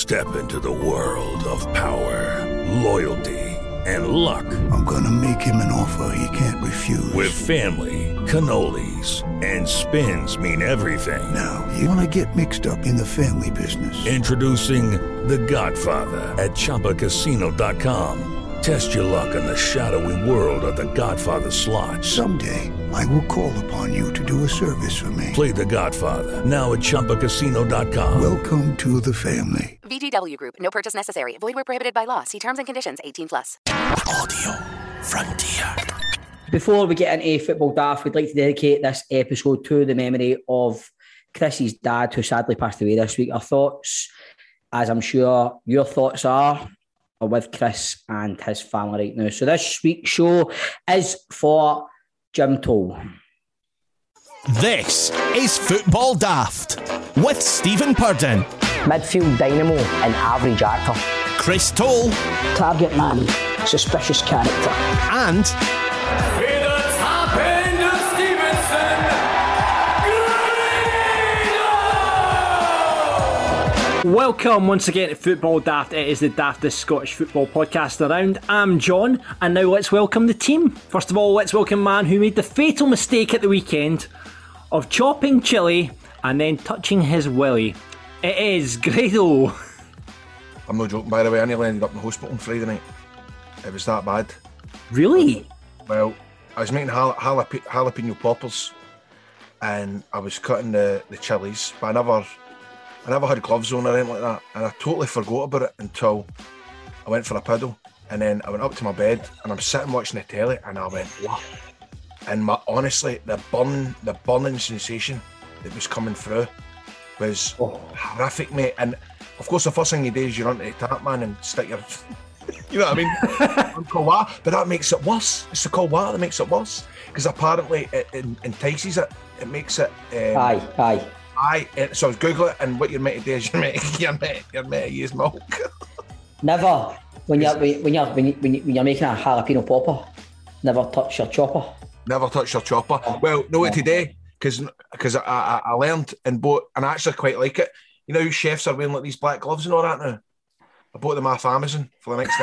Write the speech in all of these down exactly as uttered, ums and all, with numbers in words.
Step into the world of power, loyalty, and luck. I'm gonna make him an offer he can't refuse. With family, cannolis, and spins mean everything. Now, you wanna get mixed up in the family business. Introducing The Godfather at Chumba Casino dot com. Test your luck in the shadowy world of The Godfather slot. Someday, I will call upon you to do a service for me. Play The Godfather, now at Chumba Casino dot com. Welcome to the family. V G W Group. No purchase necessary. Void where prohibited by law. See terms and conditions. eighteen plus. Audio Frontier. Before we get into Football Daft, we'd like to dedicate this episode to the memory of Chris's dad, who sadly passed away this week. Our thoughts, as I'm sure your thoughts are, are with Chris and his family right now. So this week's show is for Jim Toll. This is Football Daft with Stephen Purden, midfield dynamo and average actor, Chris Toll, target man, suspicious character, and with the top end of Stevenson, Greenhill! Welcome once again to Football Daft. It is the daftest Scottish football podcast around. I'm John, and now let's welcome the team. First of all, let's welcome a man who made the fatal mistake at the weekend of chopping chilli and then touching his willy. It is Grado. I'm not joking, by the way. I nearly ended up in the hospital on Friday night. It was that bad. Really? Well, I was making jal- jalap- jalapeno poppers, and I was cutting the, the chilies, but I never, I never had gloves on or anything like that, and I totally forgot about it until I went for a piddle, and then I went up to my bed, and I'm sitting watching the telly, and I went, what? And my, honestly, the burn, the burning sensation that was coming through was oh. horrific, mate. And of course, the first thing you do is you run to the tap man and stick your, you know what I mean, cold water. But that makes it worse. It's the cold water that makes it worse, because apparently it, it entices it. It makes it. Um, aye, aye, aye. So Google it, and what you're meant to do is you're meant, you're meant, you're meant to use milk. Never, when you're when you're when, you, when you're making a jalapeno popper, never touch your chopper. Never touch your chopper. Well, no, today, because because I, I I learned and bought, and I actually quite like it. You know, chefs are wearing like these black gloves and all that now. I bought them off Amazon for the next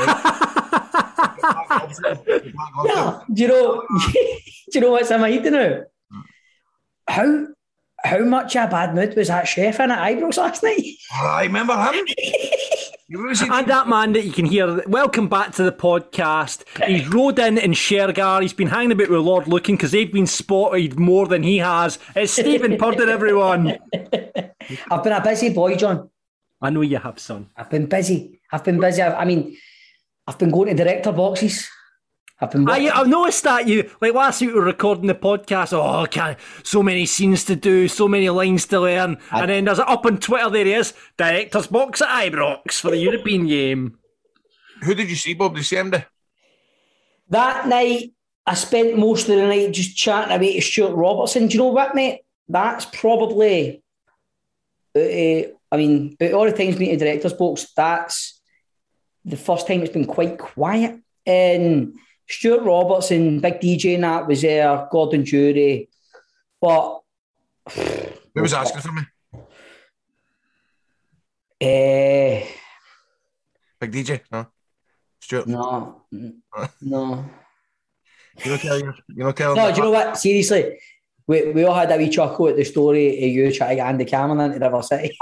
night. Yeah, do you know? do you know what's in my head now? How how much of a bad mood was that chef in at Ibrox last night? I remember him. And that man that you can hear, welcome back to the podcast. He's rode in in Shergar. He's been hanging about with Lord Lucan because they've been spotted more than he has. It's Stephen Purden, everyone. I've been a busy boy, John. I know you have, son. I've been busy. I've been busy. I, I mean, I've been going to director boxes. I've been. I, I've noticed that you, like last week we were recording the podcast. Oh, can so many scenes to do, so many lines to learn, I, and then there's up on Twitter. There he is, director's box at Ibrox for the European game. Who did you see, Bob? Did you see him there? That night, I spent most of the night just chatting away to Stuart Robertson. Do you know what, mate? That's probably. Uh, I mean, out of all the times being to director's box, that's the first time it's been quite quiet. And Stuart Robertson, big D J and that was there, Gordon Jury. But who was asking for me? Uh, big D J? No. Stuart? No. No. You know tell you, you know tell No, do you know what? Seriously, we we all had a wee chuckle at the story of you trying to get Andy Cameron into River City.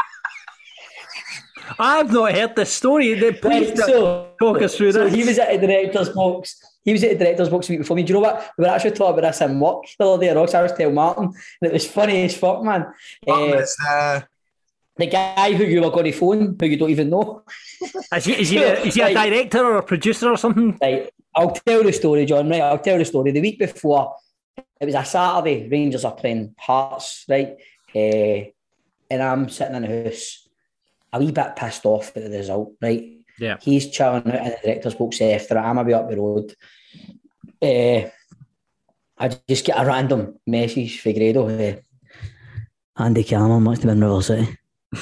I've not heard this story. Please right, so, talk us through so this. He was at the director's box. He was at the director's box a week before me. Do you know what? We were actually talking about this in work the other day. Rox, I was telling Martin, and it was funny as fuck, man. Martin, uh, uh... The guy who you were going to phone, who you don't even know. Is he, is he, a, is he a director or a producer or something? Right. I'll tell the story, John, right? I'll tell the story. The week before, it was a Saturday, Rangers are playing Hearts, right? Uh, and I'm sitting in the house, a wee bit pissed off at the result, right? Yeah. He's chilling out in the director's box after it. I'm a bit up the road. Uh, I just get a random message for Grado. Uh, Andy Cameron must have been River City.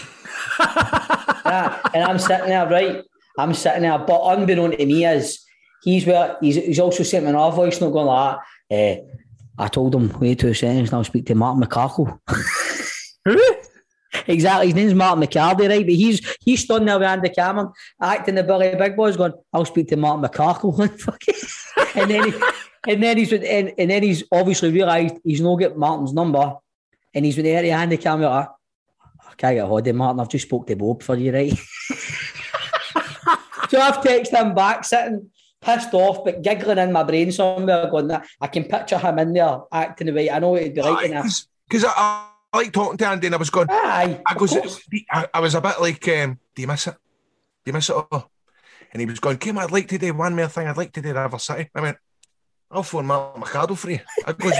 Yeah, and I'm sitting there, right? I'm sitting there, but unbeknown to me is he's where he's, he's also sent me another voice note going like that. Uh, I told him, wait two seconds and I'll speak to Martin McCarkle. Who? Exactly, his name's Martin McCarthy, right? But he's he's stood there with Andy Cameron, acting the Billy Big Boys, going, "I'll speak to Martin McCarthy." and then he, and then he's and, and then he's obviously realised he's not got Martin's number, and he's been there to Andy Cameron like, "I can't get a hold of Martin. I've just spoke to Bob for you, right?" So I've texted him back, sitting pissed off, but giggling in my brain somewhere, going, "That I can picture him in there acting the way I know it'd be like." Because I. I like talking to Andy, and I was going. Aye, I, goes, I, I was a bit like, um, "Do you miss it? Do you miss it all?" And he was going, "Kim, I'd like to do one more thing. I'd like to do River City." I went, "I'll phone Martin McCardle for you." I goes,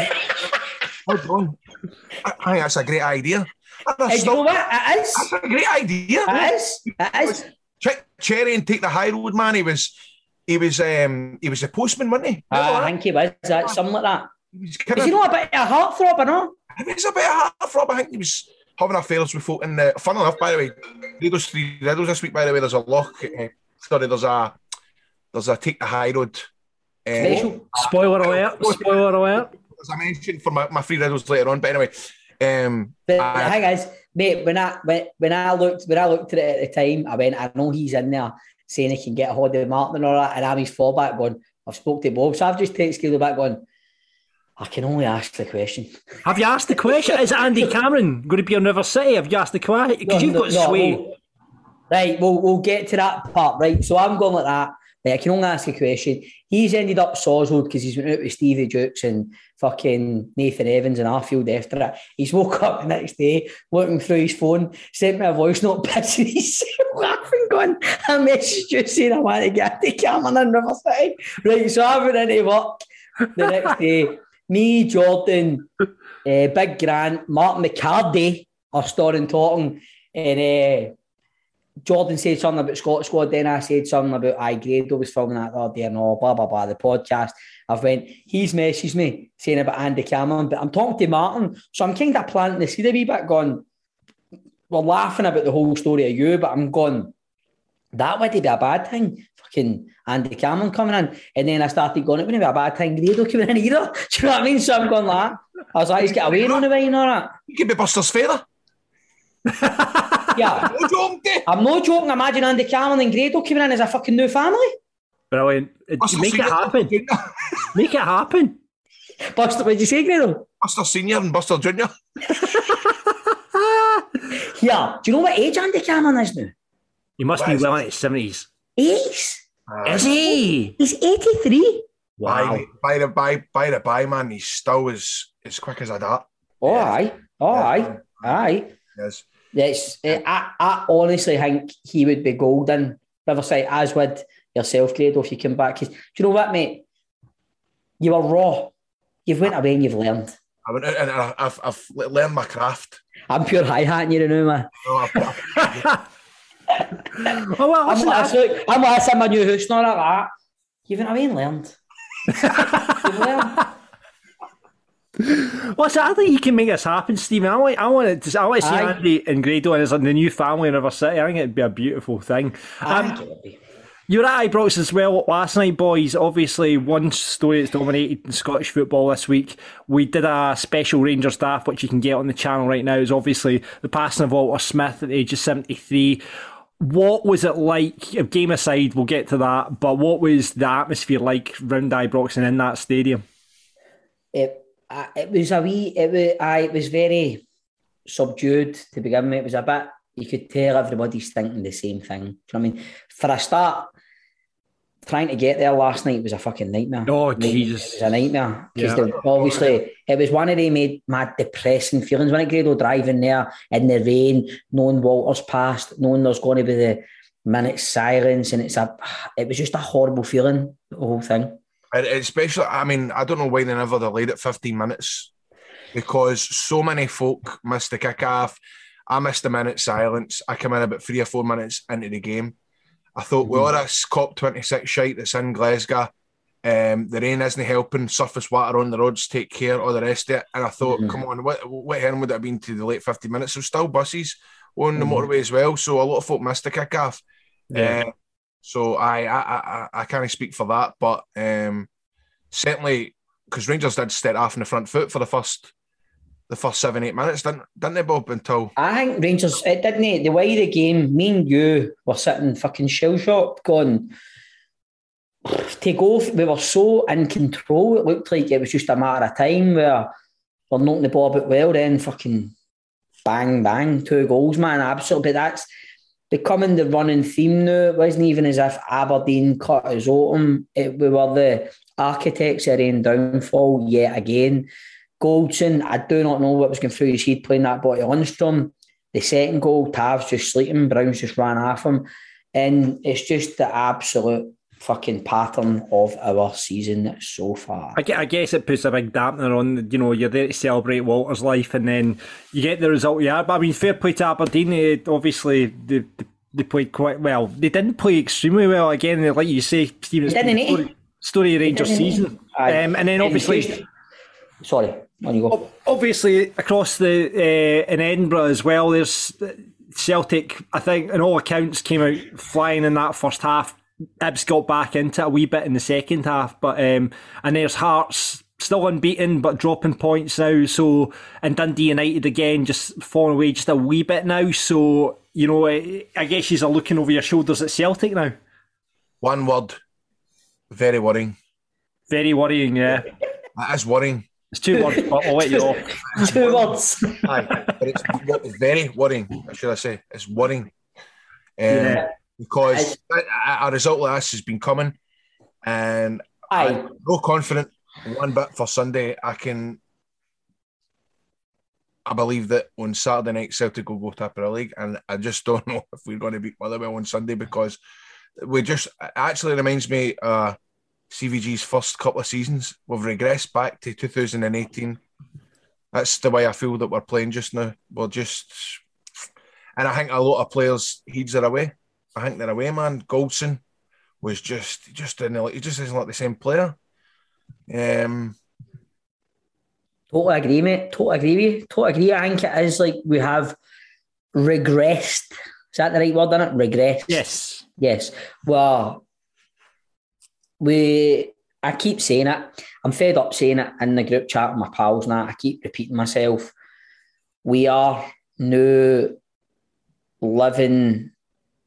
"Hold on, I, I think that's a great idea." Hey, still, you know what? It is. That's a great idea. It is. It is. Check Cherry and take the high road, man. He was, he was, um, he was a postman, wasn't he? Uh, I think he was. That something like that. He was is he not a bit of a heartthrob, or no? He was a bit of a heartthrob. I think he was having affairs with folk in the. Fun enough, by the way, read those three riddles this week. By the way, there's a lock. Uh, sorry, there's a there's a take the high road. Uh, Spoiler alert! Spoiler alert! As I mentioned for my, my three riddles later on, but anyway. Um, but I, the thing is, mate, when I when, when I looked when I looked at it at the time, I went, I know he's in there saying he can get a hold of Martin and all that, and I'm his fallback going, I've spoke to Bob, so I've just texted Caleb back going, I can only ask the question. Have you asked the question? Is Andy Cameron going to be on River City? Have you asked the question? Because no, you've got no, sway. We'll, right, we'll, we'll get to that part, right? So I'm going like that. Right, I can only ask a question. He's ended up Sawswold because he's went out with Stevie Jukes and fucking Nathan Evans and Arfield after it. He's woke up the next day, looking through his phone, sent me a voice note, pissing himself, laughing, going, I messaged you saying I want to get Andy Cameron in River City. Right, so I went into work the next day. Me, Jordan, uh, Big Grant, Martin McCarthy are starting talking, and uh, Jordan said something about Scott Squad. Then I said something about I Grado was filming that the other day and all, blah blah blah. The podcast. I've went. He's messaged me saying about Andy Cameron, but I'm talking to Martin, so I'm kind of planting the seed a wee bit. Going, we're laughing about the whole story of you, but I'm going. That would be a bad thing. Fucking Andy Cameron coming in. And then I started going, it wouldn't be a bad thing. Grado coming in either. Do you know what I mean? So I'm going like that. I was like, he's got away on the way and all that. You could be Buster's father. Yeah. No joking. I'm not joking. Imagine Andy Cameron and Grado coming in as a fucking new family. Brilliant. Make it happen. Make it happen. Buster, what did you say, Grado? Buster Senior and Buster Junior. Yeah. Do you know what age Andy Cameron is now? He must what be well into his seventies. Ace? Uh, is he? He's eighty-three. Wow. By, by the by, by the by, man, he's still as, as quick as a dart. Oh, yeah. aye. Oh, yeah. aye. Aye. Yes. Yes. Uh, I, I honestly think he would be golden, Riverside, as would yourself, Grado, if you come back. Do you know what, mate? You were raw. You've went away and you've learned. I went out and I've, I've learned my craft. I'm pure hi-hatting you now, man. No, I've, I've, oh, well, I'm like, look, I'm like, I'm a new house, not like that. You've been away and learned. You've learned. Well, so I think you can make this happen, Stephen. I want, I want to, I want to see Aye. Andy and Grado and his the new family in River City. I think it'd be a beautiful thing. I Um, think it would be. You were at Ibrox as well last night, boys. Obviously, one story that's dominated in Scottish football this week. We did a special Rangers staff, which you can get on the channel right now, is obviously the passing of Walter Smith at the age of seventy-three. What was it like? Game aside, we'll get to that, but what was the atmosphere like round Ibrox and in that stadium? It, uh, it was a wee, it was, uh, it was very subdued to begin with. It was a bit, you could tell everybody's thinking the same thing. Do you know what I mean? For a start, trying to get there last night was a fucking nightmare. Oh, nightmare. Jesus. It was a nightmare. Because Yeah. obviously, it was one of the made mad depressing feelings when I Grado driving there in the rain, knowing Walter's passed, knowing there's going to be the minute silence, and it's a, it was just a horrible feeling, the whole thing. And especially, I mean, I don't know why they never delayed it fifteen minutes, because so many folk missed the kick-off. I missed a minute silence. I came in about three or four minutes into the game. I thought, mm-hmm. well, this COP twenty-six shite that's in Glasgow, um, the rain isn't helping, surface water on the roads, take care, all the rest of it. And I thought, mm-hmm. come on, what what hell would it have been to the late fifty minutes? There were still buses on mm-hmm. the motorway as well, so a lot of folk missed the kick-off. Yeah. Uh, so I, I, I, I can't speak for that, but um, certainly, because Rangers did start off in the front foot for the first the first seven, eight minutes, didn't, didn't they, Bob? Until I think Rangers, it didn't it? The way the game, me and you were sitting fucking shell shocked, going to go. We were so in control. It looked like it was just a matter of time where we're knocking the ball about well, then fucking bang, bang, two goals, man. Absolutely. But that's becoming the running theme now. It wasn't even as if Aberdeen cut us open. It, we were the architects of their own downfall yet again. Goldson, I do not know what was going through his head playing that ball to Lundstrom. The second goal, Tav's just sleeping, Brown's just ran off him. And it's just the absolute fucking pattern of our season so far. I guess it puts a big dampener on, you know, you're there to celebrate Walter's life and then you get the result you are. But I mean, fair play to Aberdeen. They, obviously, they, they played quite well. They didn't play extremely well. Again, like you say, Stephen, it's been the story, story of Rangers season. Um, and then obviously... Just, sorry, on you go. Obviously, across the uh, in Edinburgh as well, there's Celtic, I think, in all accounts, came out flying in that first half. Ibs got back into it a wee bit in the second half, but um, and there's Hearts still unbeaten but dropping points now. So and Dundee United again just falling away just a wee bit now. So you know, I, I guess you're looking over your shoulders at Celtic now. One word, very worrying. Very worrying, yeah. That is worrying. It's two words, but I'll let you off. Two words. Aye, but it's, it's very worrying. Should I say? It's worrying. Um, Yeah. Because I, a result like this has been coming, and Aye. I'm no confident one bit for Sunday. I can, I believe that on Saturday night Celtic will go to Premier League, and I just don't know if we're going to beat Motherwell on Sunday because we just it actually reminds me uh C V G's first couple of seasons. We've regressed back to two thousand eighteen. That's the way I feel that we're playing just now. We're just, and I think a lot of players' heads are away. I think they're away, man. Goldson was just, just in the, he just isn't like the same player. Um, Totally agree, mate. Totally agree with you. Totally agree. I think it is like we have regressed. Is that the right word, isn't it? Regressed. Yes. Yes. Well, we. I keep saying it. I'm fed up saying it in the group chat with my pals now. I keep repeating myself. We are now living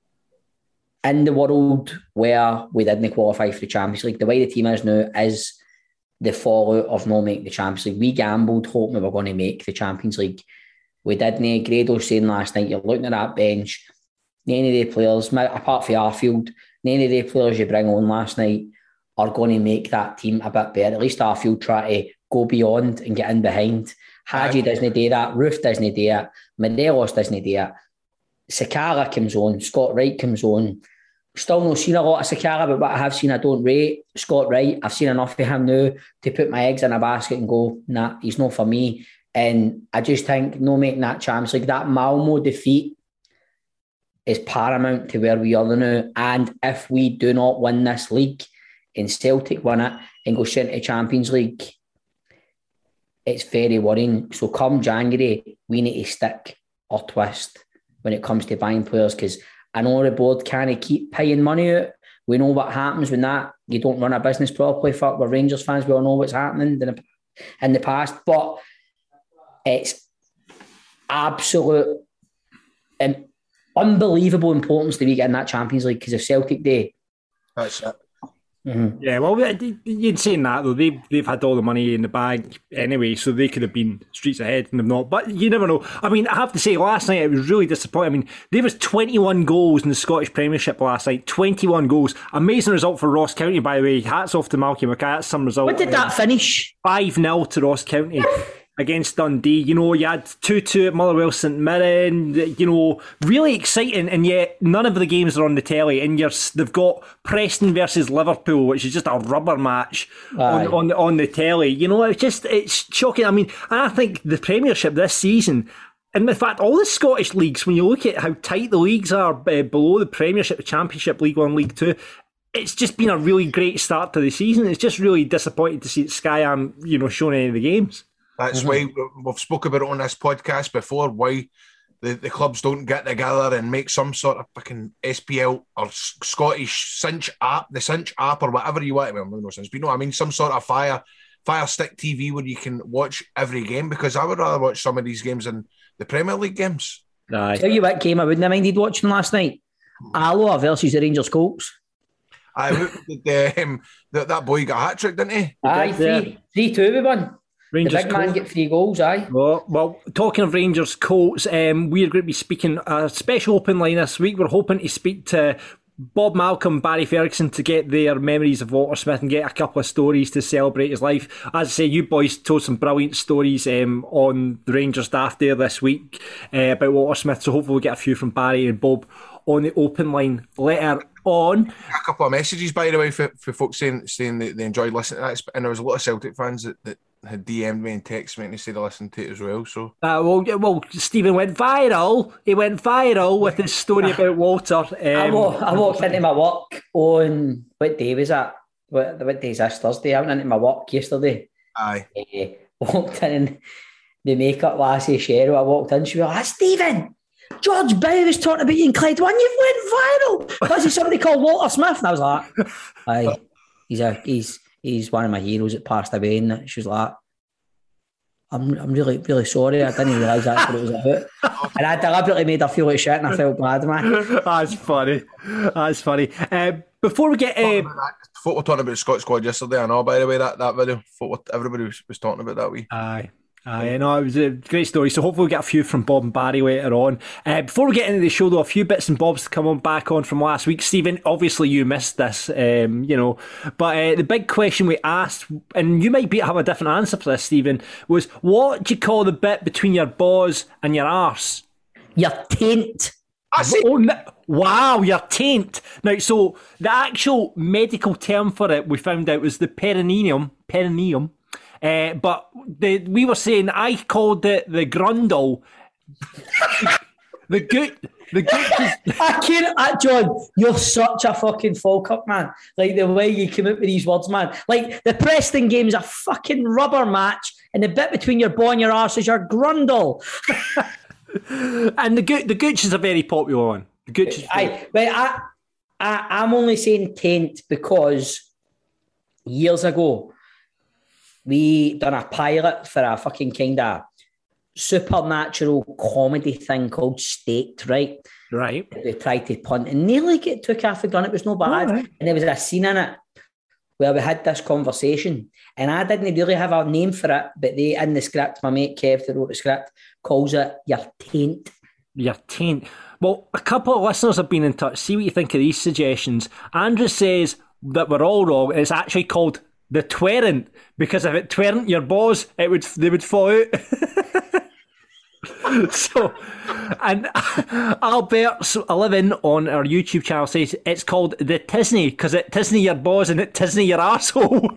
in the world where we didn't qualify for the Champions League. The way the team is now is the fallout of not making the Champions League. We gambled hoping we were going to make the Champions League. We didn't. Grado was saying last night, you're looking at that bench, none of the players, apart from Arfield, none of the players you bring on last night are going to make that team a bit better. At least Arfield try to go beyond and get in behind. Hadji doesn't do that. Roof doesn't do it. Morelos doesn't do it. Sakala comes on. Scott Wright comes on. Still not seen a lot of Sakala, but what I have seen I don't rate. Scott Wright, I've seen enough of him now to put my eggs in a basket and go, nah, he's not for me. And I just think no making that Champions League, that Malmo defeat is paramount to where we are now. And if we do not win this league and Celtic win it and go straight into Champions League, it's very worrying. So come January, we need to stick or twist when it comes to buying players, because I know the board can't keep paying money out. We know what happens when that you don't run a business properly. Fuck, we're Rangers fans. We all know what's happening in the, in the past. But it's absolute and unbelievable importance that we get in that Champions League, because if Celtic Day, that's it. Mm-hmm. Yeah, well, you'd saying that though, they've they've had all the money in the bag anyway, so they could have been streets ahead and they've not. But you never know. I mean, I have to say, last night it was really disappointing. I mean, there was twenty-one goals in the Scottish Premiership last night. twenty-one goals, amazing result for Ross County, by the way. Hats off to Malky Mackay. That's some result. What did that finish? five nil to Ross County. Against Dundee. You know, you had two two at Motherwell St Mirren, you know, really exciting, and yet none of the games are on the telly, and you're, they've got Preston versus Liverpool, which is just a rubber match on, on, on the telly. You know, it's just, it's shocking. I mean, I think the Premiership this season, and in fact, all the Scottish leagues, when you look at how tight the leagues are uh, below the Premiership, the Championship, League One, League Two, it's just been a really great start to the season. It's just really disappointing to see Sky Am, you know, showing any of the games. That's mm-hmm. why we've spoke about it on this podcast before, why the, the clubs don't get together and make some sort of fucking S P L or Scottish Cinch app, the Cinch app or whatever you want. Well, no sense, but you know what I mean? Some sort of fire Fire Stick T V where you can watch every game, because I would rather watch some of these games than the Premier League games. Aye. Tell you what game I wouldn't have minded watching last night. Alloa versus the Rangers Colts. I did, um, that, that boy got a hat trick, didn't he? Aye, three, three two we won. Rangers the big man Colts. get three goals, aye. Well, well, talking of Rangers Colts, um, we're going to be speaking a special open line this week. We're hoping to speak to Bob Malcolm, Barry Ferguson to get their memories of Walter Smith and get a couple of stories to celebrate his life. As I say, you boys told some brilliant stories um, on the Rangers staff there this week uh, about Walter Smith, so hopefully we'll get a few from Barry and Bob on the open line later on. A couple of messages, by the way, for, for folks saying saying that they enjoyed listening to that, and there was a lot of Celtic fans that, that had D M'd me and texted me and they said they listened to it as well. So, uh, well, yeah, well, Stephen went viral. He went viral with his story about Walter. Um, I, walk, I walked into my work on, what day was that? What, what day is this? Thursday. I went into my work yesterday. Aye. Uh, walked in and the makeup lassie, Cheryl, I walked in, she was like, ah, Stephen, George Bow was talking about you in Clyde One. You've went viral. Because he's somebody called Walter Smith. And I was like, aye, he's a he's he's one of my heroes that passed away. And she was like, I'm I'm really, really sorry. I didn't realise that's what it was about. And I deliberately made her feel like shit and I felt bad, man. That's funny. That's funny. Uh, before we get... Uh, Folk were talking about the Scott squad yesterday, I know, by the way, that, that video. Folk, everybody was, was talking about that wee. Aye. Aye, no, it was a great story. So hopefully we'll get a few from Bob and Barry later on. Uh, before we get into the show, though, a few bits and bobs to come on back on from last week. Stephen, obviously you missed this, um, you know, but uh, the big question we asked, and you might be have a different answer for this, Stephen, was what do you call the bit between your balls and your arse? Your taint. I see. Oh, no. Wow, your taint. Now, so the actual medical term for it we found out was the perineum. Perineum. Uh, but the, we were saying I called it the grundle. the good, the good. Is... I can't, uh, John. You're such a fucking folk up, man. Like the way you come up with these words, man. Like the Preston game's a fucking rubber match, and the bit between your ball and your arse is your grundle. And the good, the gooch is a very popular one. The gooch is. I, but I, I, I'm only saying taint because years ago. We done a pilot for a fucking kind of supernatural comedy thing called Staked, right? Right. We tried to punt and nearly get took off the gun. It was no bad. Right. And there was a scene in it where we had this conversation and I didn't really have a name for it, but they, in the script, my mate Kev, that wrote the script, calls it your taint. Your taint. Well, a couple of listeners have been in touch. See what you think of these suggestions. Andrew says that we're all wrong. It's actually called the twerrent, because if it twerrent your balls, it would they would fall out. So, and Albert eleven on our YouTube channel says it's called the Tisney because it Tisney your balls and it Tisney your arsehole.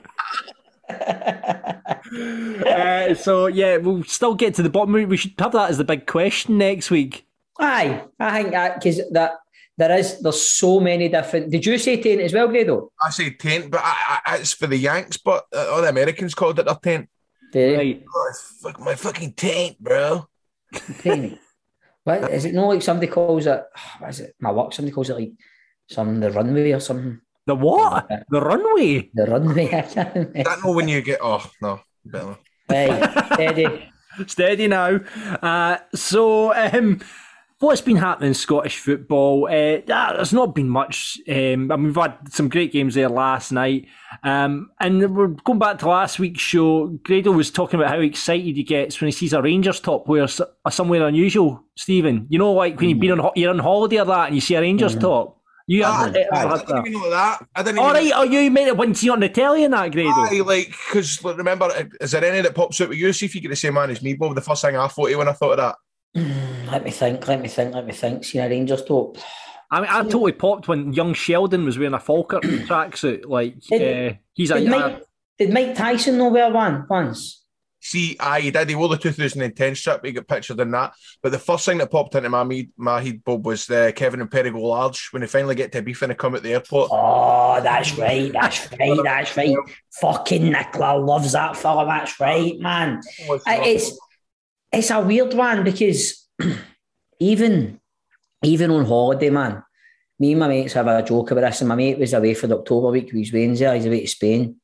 uh, so yeah, we'll still get to the bottom. We should have that as the big question next week. Aye, I think that because that. There is, there's so many different... Did you say taint as well, Grado? I say taint, but I, I, it's for the Yanks, but uh, all the Americans called it their taint. Right. Oh, fuck my fucking taint, bro. Taint. What, is it not like somebody calls it... What is it? My work, somebody calls it like some the runway or something. The what? The runway? The runway, I can't remember. I don't know when you get... Oh, no. Better. Right, steady. Steady now. Uh, so... um. What's been happening in Scottish football? Uh, there's not been much. Um, I mean, we've had some great games there last night. Um, and we're going back to last week's show. Grado was talking about how excited he gets when he sees a Rangers top player somewhere unusual, Stephen. You know, like when you've been on, you're on holiday or that and you see a Rangers mm-hmm. top. You ah, have, I, I, I didn't even know that. I didn't All even right, oh, you meant it when you see it on the telly and that, Grado? Aye, like, because remember, is there any that pops out with you? See if you get the same man as me, Bob. The first thing I thought of when I thought of that. Let me think, let me think, let me think. Seen a Rangers top. I mean, I totally popped when young Sheldon was wearing a Falkirk tracksuit. Like, did, uh, he's a... Did Mike, did Mike Tyson know wear one once? See, aye, he did. He wore the two thousand ten strip. He got pictured in that. But the first thing that popped into my, me- my head, Bob, was the Kevin and Perry Go Large when they finally get to beef and they come at the airport. Oh, that's right, that's right, that's right. Fucking Nicola loves that fella, that's right, man. It's... It's a weird one because even even on holiday, man, me and my mates have a joke about this, and my mate was away for the October week. He was Wednesday, he's away to Spain.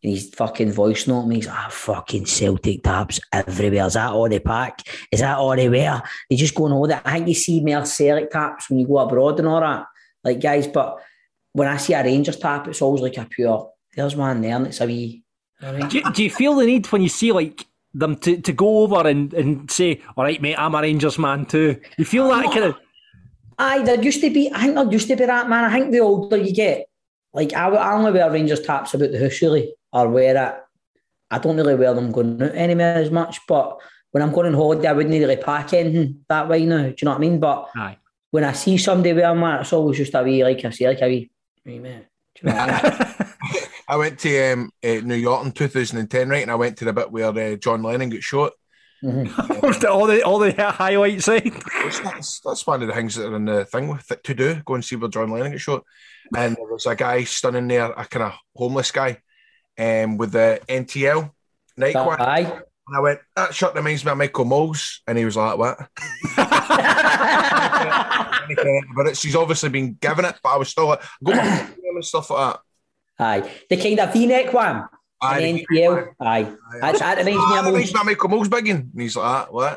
and he's fucking voice note me. He's like, ah, fucking Celtic taps everywhere. Is that all they pack? Is that all they wear? They just go and hold it. I think you see more Celtic taps when you go abroad and all that. Like, guys, but when I see a Rangers tap, it's always like a pure, there's one there and it's a wee. You know what I mean? do, you, do you feel the need when you see like them to, to go over and, and say, all right, mate, I'm a Rangers man too? You feel that kind of... Aye, there used to be, I think there used to be that, man. I think the older you get, like, I, I only wear Rangers taps about the house, really, or wear it. I don't really wear them going out anywhere as much, but when I'm going on holiday, I wouldn't really pack anything that way now. Do you know what I mean? But Aye. when I see somebody wearing that, it's always just a wee, like I say, like a wee, wee mate. Do you know what I mean? I went to um, uh, New York in two thousand ten, right, and I went to the bit where uh, John Lennon got shot. Mm-hmm. all the all the highlights, eh? That's, that's one of the things that are in the thing with it to do. Go and see where John Lennon got shot, and there was a guy standing there, a kind of homeless guy, um, with the N T L night watch. Aye. And I went, that shirt reminds me of Michael Moles, and he was like, what? But it's, she's obviously been given it, but I was still like, go and stuff like that. Aye, the kind of V-neck one. Aye, N P L. Aye. Aye. That's, that reminds me of reminds me of Michael Moles bigging. And he's like, what?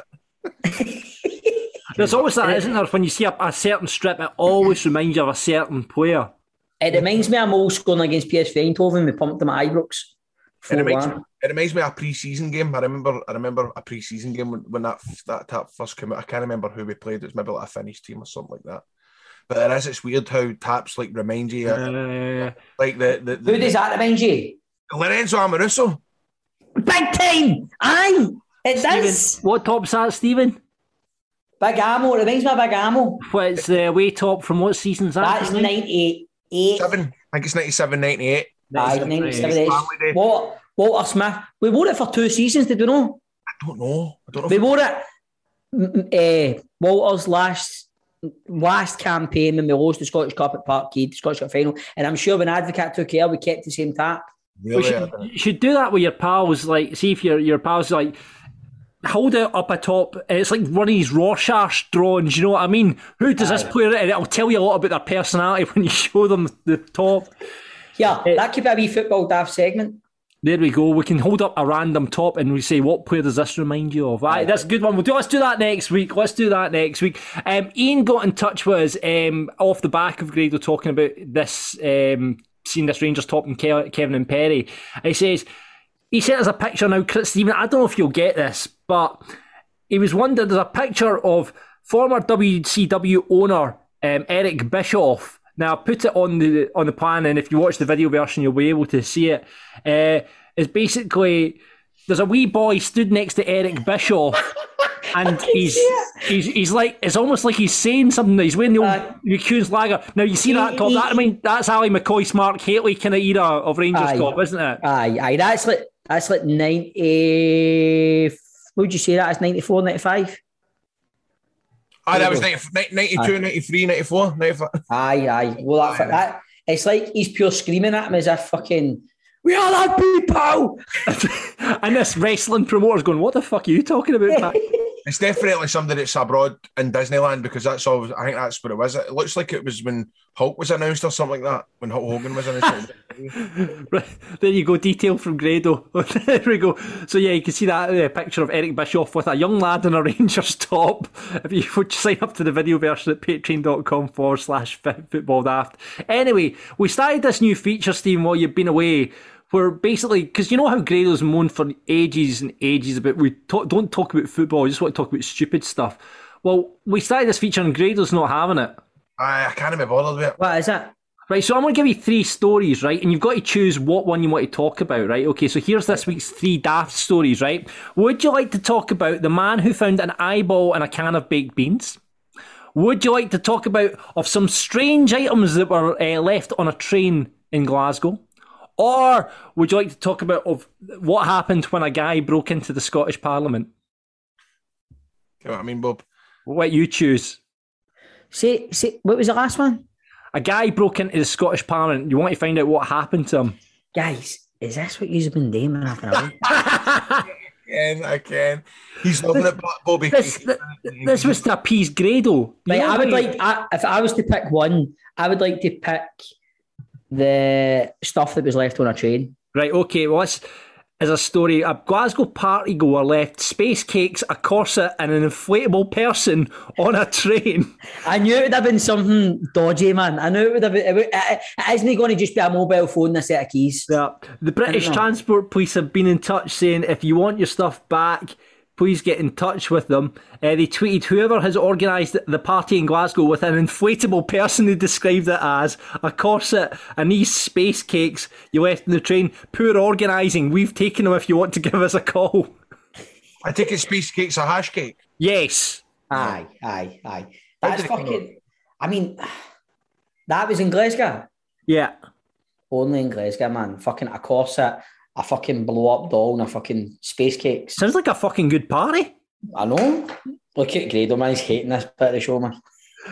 There's always that, isn't there? When you see a, a certain strip, it always reminds you of a certain player. It reminds me of Moles scoring against P S V Eindhoven. We pumped them at Ibrox. It reminds, it reminds me of a pre-season game. I remember I remember a pre-season game when, when that that tap first came out. I can't remember who we played. It was maybe like a Finnish team or something like that. But it is, it's weird how taps like remind you. Uh, like the, the, the Who does that remind you? Lorenzo Amoruso. Big time! Aye! It does! Stephen, what top's that, Stephen? Big Ammo. It reminds me of Big Ammo. What's the away top from what season's that? That's ninety-eight. Seven. I think it's ninety-seven, ninety-eight. Aye, ninety-seven. What? Walter Smith. We wore it for two seasons, did we know? I don't know. I don't know. We wore it. Uh, Walter's last last campaign when we lost the Scottish Cup at Parkhead, the Scottish Cup final, and I'm sure when Advocate took care, we kept the same tap. Really? We should, you should do that with your pals. Like, see if your your pals like hold it up atop. It's like one of these Rorschach drawings. You know what I mean? Who does Aye. This player? And it'll tell you a lot about their personality when you show them the top. Yeah, uh, that could be a wee football daft segment. There we go. We can hold up a random top and we say, what player does this remind you of? Right, that's a good one. We'll do. Let's do that next week. Let's do that next week. Um, Ian got in touch with us um, off the back of Grado talking about this, um, seeing this Rangers top and Ke- Kevin and Perry. He says, he sent us a picture now, Stephen. I don't know if you'll get this, but he was wondering, there's a picture of former W C W owner um, Eric Bischoff. Now, I put it on the on the plan, and if you watch the video version, you'll be able to see it. Uh, it's basically, there's a wee boy stood next to Eric Bischoff, and he's he's he's like, it's almost like he's saying something. He's wearing the old uh, Kuhn's lager. Now, you see that top? That, I mean, that's Ali McCoy, Mark Haley kind of era of Rangers aye, top, isn't it? Aye, aye. That's like, that's like ninety, what would you say that is, ninety-four, ninety-five? Aye, that was ninety, ninety-two, aye. ninety-three, ninety-four, ninety-five. Aye, aye. Well, that, aye. that it's like he's pure screaming at him as if fucking, we are that people! And this wrestling promoter's going, what the fuck are you talking about? It's definitely somebody that's abroad in Disneyland, because that's all, I think that's what it was. It looks like it was when Hulk was announced or something like that, when Hulk Hogan was announced. Right, there you go, detail from Grado. There we go. So yeah, you can see that uh, picture of Eric Bischoff with a young lad in a Rangers top. If you would sign up to the video version at patreon.com forward slash football daft. Anyway, we started this new feature, Steve, while you've been away, where basically, because you know how Grado's moaned for ages and ages about, we talk, don't talk about football, we just want to talk about stupid stuff. Well, we started this feature and Grado's not having it. I, I can't be bothered with it. What is it? Right, so I'm going to give you three stories, right? And you've got to choose what one you want to talk about, right? Okay, so here's this week's three daft stories, right? Would you like to talk about the man who found an eyeball in a can of baked beans? Would you like to talk about of some strange items that were uh, left on a train in Glasgow? Or would you like to talk about of what happened when a guy broke into the Scottish Parliament? You know what I mean, Bob? What you choose? Say, say, what was the last one? A guy broke into the Scottish Parliament. You want to find out what happened to him? Guys, is this what you've been doing? I can, I can. He's loving it, Bobby. This, this, this was to appease Grado. Right, I would like, I, if I was to pick one, I would like to pick the stuff that was left on a train. Right, okay, well, this is a story. A Glasgow party goer left space cakes, a corset, and an inflatable person on a train. I knew it would have been something dodgy, man. I knew it would have been. It, would, it, it isn't going to just be a mobile phone and a set of keys. Yeah. The British Transport Police have been in touch saying if you want your stuff back, please get in touch with them. Uh, they tweeted, whoever has organised the party in Glasgow with an inflatable person, they described it as, a corset and these space cakes you left in the train. Poor organising. We've taken them if you want to give us a call. I take it space cake's a hash cake. Yes. Aye, aye, aye. That's fucking... I mean, that was in Glasgow. Yeah. Only in Glasgow, man. Fucking a corset, a fucking blow-up doll and a fucking space cakes. Sounds like a fucking good party. I know. Look at Grado, man. He's hating this bit of the show, man.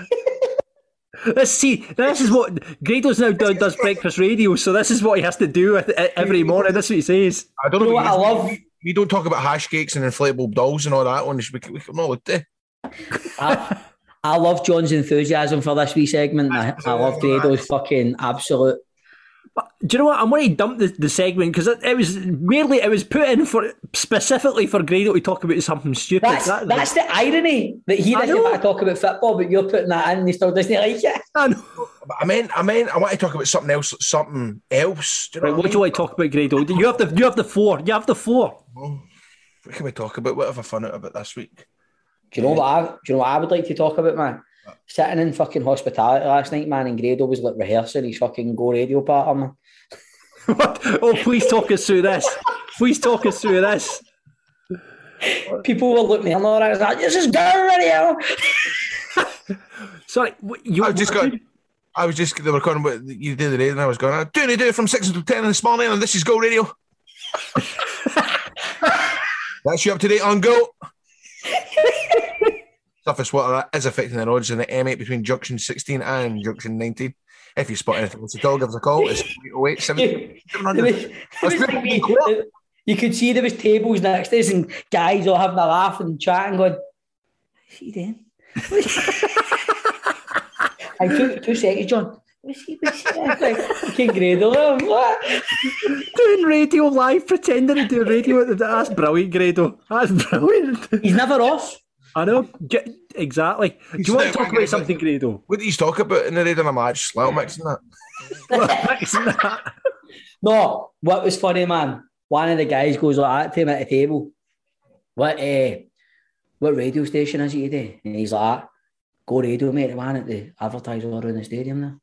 Let's see. This is what Grado's now done, does breakfast radio, so this is what he has to do with it every morning. That's what he says. I don't know, You know what I love? We, we don't talk about hash cakes and inflatable dolls and all that one. We, we can not look there. I, I love John's enthusiasm for this wee segment. I, I love Grado's fucking absolute. Do you know what? I'm going to dump the, the segment because it, it was merely it was put in for specifically for Grado to talk about something stupid. That's, that, that's the irony that he I doesn't know. want to talk about football, but you're putting that in and he still doesn't like it. I know. I mean, I mean, I want to talk about something else. Something else. Do you know Right, what what do you want to talk about, Grado? You have the you have the floor. You have the floor. What can we talk about? What have I found out about this week? Do you know what I? Do you know what I would like to talk about, man? Sitting in fucking hospitality last night, man, and Grado was like rehearsing his fucking Go Radio part, man. What? Oh, please talk us through this. Please talk us through this. People were looking at me and all that. I was like, this is Go Radio. Sorry, what, you I was just what- going. I was just they were calling what you did today, and I was going. I'm doing it from six until ten this morning, and this is Go Radio. That's you up to date on Go. Surface water is affecting the roads in the M eight between junction sixteen and junction nineteen. If you spot anything else at all, give us a call. It's eight oh eight, seven hundred. You could see there was tables next to us and guys all having a laugh and chatting, going, "What's he doing?" And two, two seconds, John. What's he? What's he? Like, fucking Grado. What? doing radio live, pretending to do radio. That's brilliant, Grado. That's brilliant. He's never off. I know. Ge- Exactly. Do you want to talk about something, Grado? What do you talk about in the radio match? Slow mixing that. No, what was funny, man? One of the guys goes like that to him at the table. What uh, what radio station is he today? And he's like, Go Radio, mate, the man at the advertiser around the stadium there.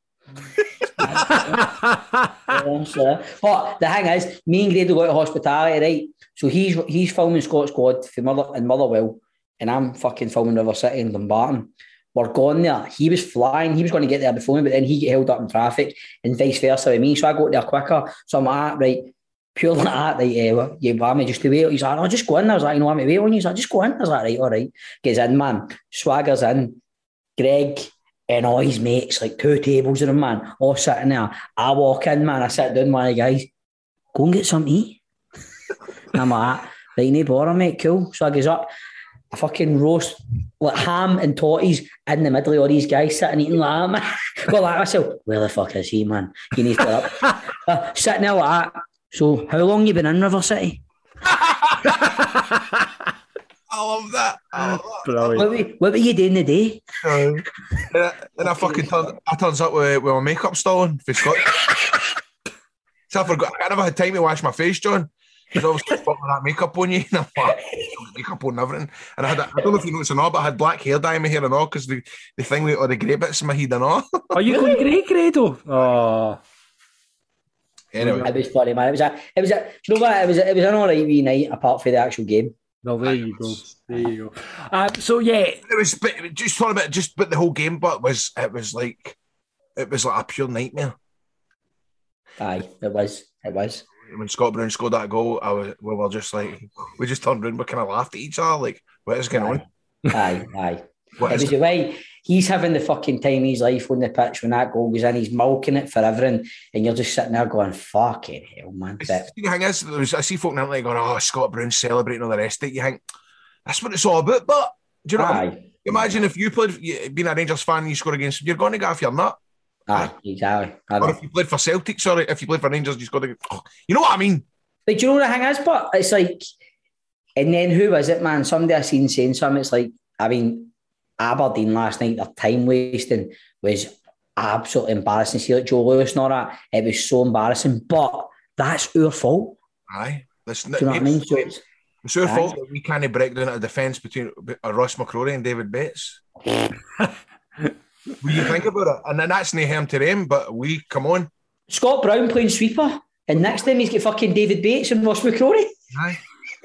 But the thing is, me and Grado go to hospitality, right? So he's he's filming Scott Squad for Mother in Motherwell, and I'm fucking filming River City in Dumbarton. We're going there. He was flying. He was going to get there before me, but then he get held up in traffic, and vice versa with me. So I got there quicker. So I'm like, right, pure like that, right? Uh, you want me just to wait? He's like, no, just go in. I was like, you know, I'm to wait on you. He's like, just go in. I was like, right, all right. Gets in, man. Swaggers in. Greg and all his mates, like two tables of them, man, all sitting there. I walk in, man. I sit down with one of the guys. Go and get something to eat. And I'm like, right, no bother, mate. Cool. So I goes up. A fucking roast, like ham and totties in the middle of all these guys sitting eating like that, man. Well, like myself, where the fuck is he, man? He needs to get up. Uh, sitting there like that. So, how long you been in River City? I love that. I love that. What were, what were you doing today? Uh, then I, then I fucking turn, I turns up with, with my makeup stolen for Scott. So I forgot. I never had time to wash my face, John. Because I was fucking with that makeup on you. And I'm like, makeup on and everything. And I had, a, I don't know if you noticed or not, but I had black hair dye in my hair and all because the, the thing with all the grey bits in my head and all. Are you going grey, Grado? Oh. Anyway. It was funny, man. It was a, it was a, do you know what? It was a, it was an alright wee night apart from the actual game. Well, there you go. There you go. Um, so yeah, it was but just talking about just but the whole game, but was it was like it was like a pure nightmare. Aye, it was. It was. When Scott Brown scored that goal, I was we were just like we just turned around, we kind of laughed at each other, like what is going aye. on? Aye, aye. What it is was the way he's having the fucking time of his life on the pitch when that goal goes in. He's milking it for everything, and you're just sitting there going, "Fucking hell, man!" But, the thing is, was, I see folk now like going, "Oh, Scott Brown celebrating all the rest of it." You think that's what it's all about, but do you know? What I mean? Imagine if you played, being a Rangers fan, and you score against him, you're going to get off your nut. Ah, exactly. Or if you played for Celtic, sorry, if you played for Rangers, you just got to go, you know what I mean? But do you know the thing is, but it's like, and then who was it, man? Somebody I seen saying something, it's like, I mean, Aberdeen last night, their time wasting was absolutely embarrassing. See, like Joe Lewis and all that, it was so embarrassing, but that's our fault. Aye. Listen, do you know what I mean? So it's, it's our aye. fault that we can't break down a defence between uh, Ross McCrory and David Bates. When you think about it, and then that's no harm to them, but we, come on. Scott Brown playing sweeper, and next time he's got fucking David Bates and Ross McCrory. Aye.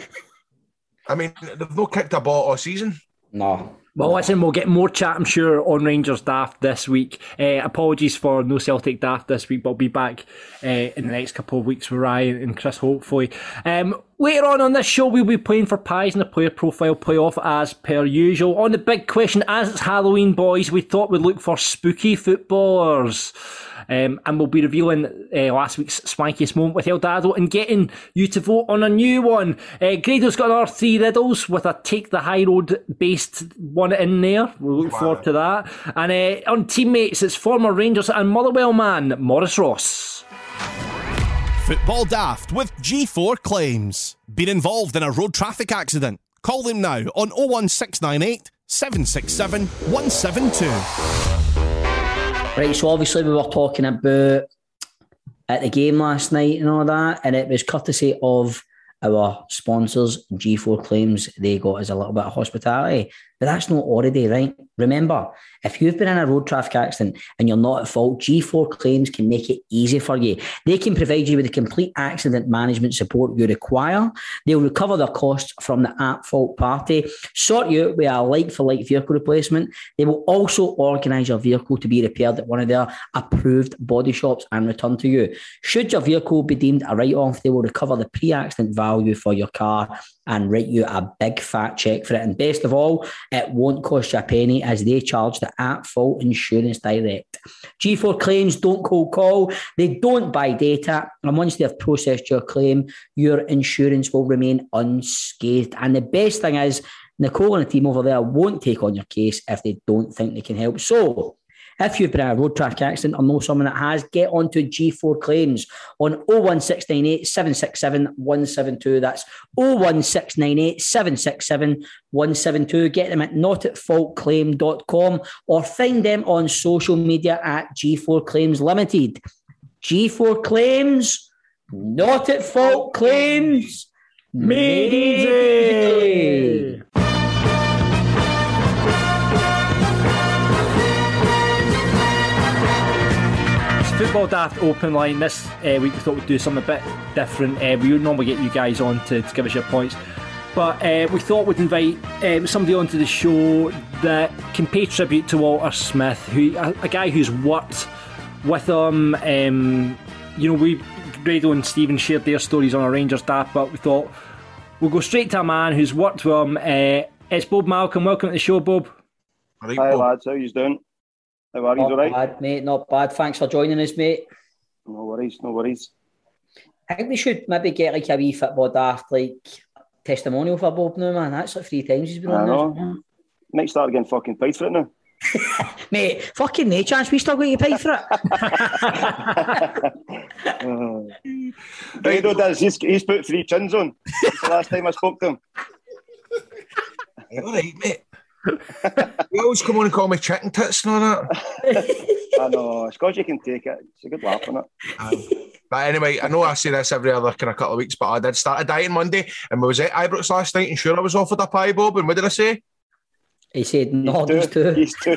I mean, they've not kicked a ball all season. No. Well, listen, we'll get more chat, I'm sure, on Rangers Daft this week. Uh, apologies for no Celtic Daft this week, but I'll be back uh, in the next couple of weeks with Ryan and Chris, hopefully. Um, later on on this show, we'll be playing for Pies in the Player Profile Playoff as per usual. On the big question, as it's Halloween, boys, we thought we'd look for spooky footballers. Um, and we'll be revealing uh, last week's swankiest moment with Eldado and getting you to vote on a new one. Uh, Grado's got our three riddles with a Take the High Road based one in there. We'll look wow. forward to that. And uh, on teammates, it's former Rangers and Motherwell man, Maurice Ross. Football Daft with G four Claims. Been involved in a road traffic accident? Call them now on oh one six nine eight, seven six seven, one seven two. Right, so obviously we were talking about at the game last night and all that, and it was courtesy of our sponsors, G four Claims. They got us a little bit of hospitality, but that's not already, right? Remember, if you've been in a road traffic accident and you're not at fault, G four Claims can make it easy for you. They can provide you with the complete accident management support you require. They'll recover their costs from the at-fault party, sort you out with a like-for-like vehicle replacement. They will also organise your vehicle to be repaired at one of their approved body shops and returned to you. Should your vehicle be deemed a write-off, they will recover the pre-accident value for your car and write you a big fat cheque for it. And best of all, it won't cost you a penny as they charge the at-fault insurance direct. G four Claims don't cold call, they don't buy data, and once they've processed your claim, your insurance will remain unscathed. And the best thing is, Nicole and the team over there won't take on your case if they don't think they can help. So, if you've been in a road traffic accident or know someone that has, get onto G four Claims on oh one six nine eight, seven six seven, one seven two. That's oh one six nine eight, seven six seven, one seven two. Get them at not at fault claim dot com or find them on social media at G four Claims Limited. G four Claims, Not at Fault Claims, made easy. Football Daft open line this uh, week. We thought we'd do something a bit different. Uh, we would normally get you guys on to, to give us your points, but uh, we thought we'd invite um, somebody onto the show that can pay tribute to Walter Smith, who a, a guy who's worked with him. Um, you know, we Grado and Stephen shared their stories on our Rangers Daft, but we thought we'll go straight to a man who's worked with him. Uh, it's Bob Malcolm. Welcome to the show, Bob. Hi, Hi lads. How you doing? How are you, all right? Not bad, mate, not bad. Thanks for joining us, mate. No worries, no worries. I think we should maybe get like a wee Football Daft like testimonial for Bob now, man. That's like three times he's been I on know. this. Might start getting fucking paid for it now. Mate, fucking no chance we still got you paid for it. uh, Grado does, he's, he's put three chins on. That's the last time I spoke to him. All right, mate. You always come on and call me chicken tits and all that. I know, it's because you can take it. It's a good laugh, isn't it? Um, but anyway, I know I say this every other kind of couple of weeks, but I did start a diet Monday and we was at Ibrox last night and sure I was offered a pie, Bob, and what did I say? He said, no, he's two. He's two.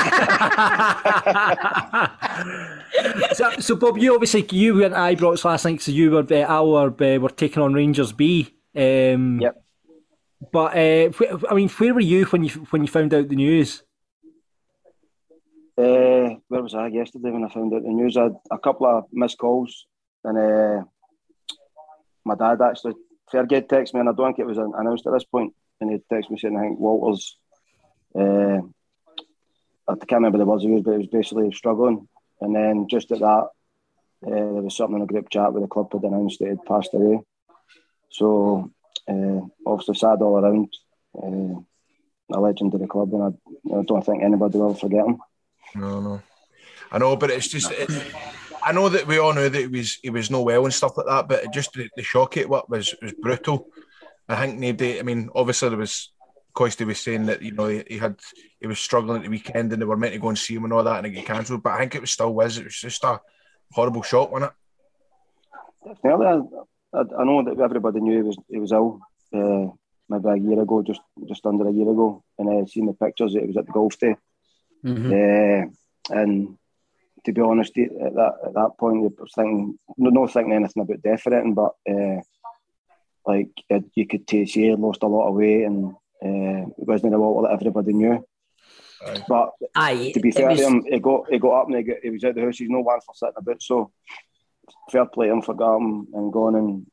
so, so, Bob, you obviously, you were at Ibrox last night, so you were, uh, our, uh, were taking on Rangers B. Um, yep. But uh, I mean, where were you when you when you found out the news? Uh, where was I yesterday when I found out the news? I had a couple of missed calls, and uh, my dad actually, Fergie texted me, and I don't think it was announced at this point. And he texted me saying, "I think Walter's." Uh, I can't remember the words he used, but he was basically struggling. And then just at that, uh, there was something in a group chat where the club had announced that he had passed away. So. Uh, obviously sad all around, uh, a legend of the club, and I, I don't think anybody will forget him. No, no. I know, but it's just. It, I know that we all knew that he was he was no well and stuff like that, but just the, the shock at what was was brutal. I think nobody. I mean, obviously there was. Coisty was saying that you know he, he had he was struggling at the weekend and they were meant to go and see him and all that and it got cancelled. But I think it was still was. It was just a horrible shock, wasn't it? Definitely. I, I know that everybody knew he was he was ill. Uh, maybe a year ago, just just under a year ago, and I uh, seen the pictures. It was at the golf day, mm-hmm. uh, and to be honest, at that at that point, I was thinking, no, not thinking anything about death or anything, but uh, like it, you could t- see he lost a lot of weight, and uh, it wasn't a lot that everybody knew. Aye. But Aye, to be fair was... to him, he got he got up and he, got, he was out the house. He's no one for sitting about, so fair play to him for going and going. And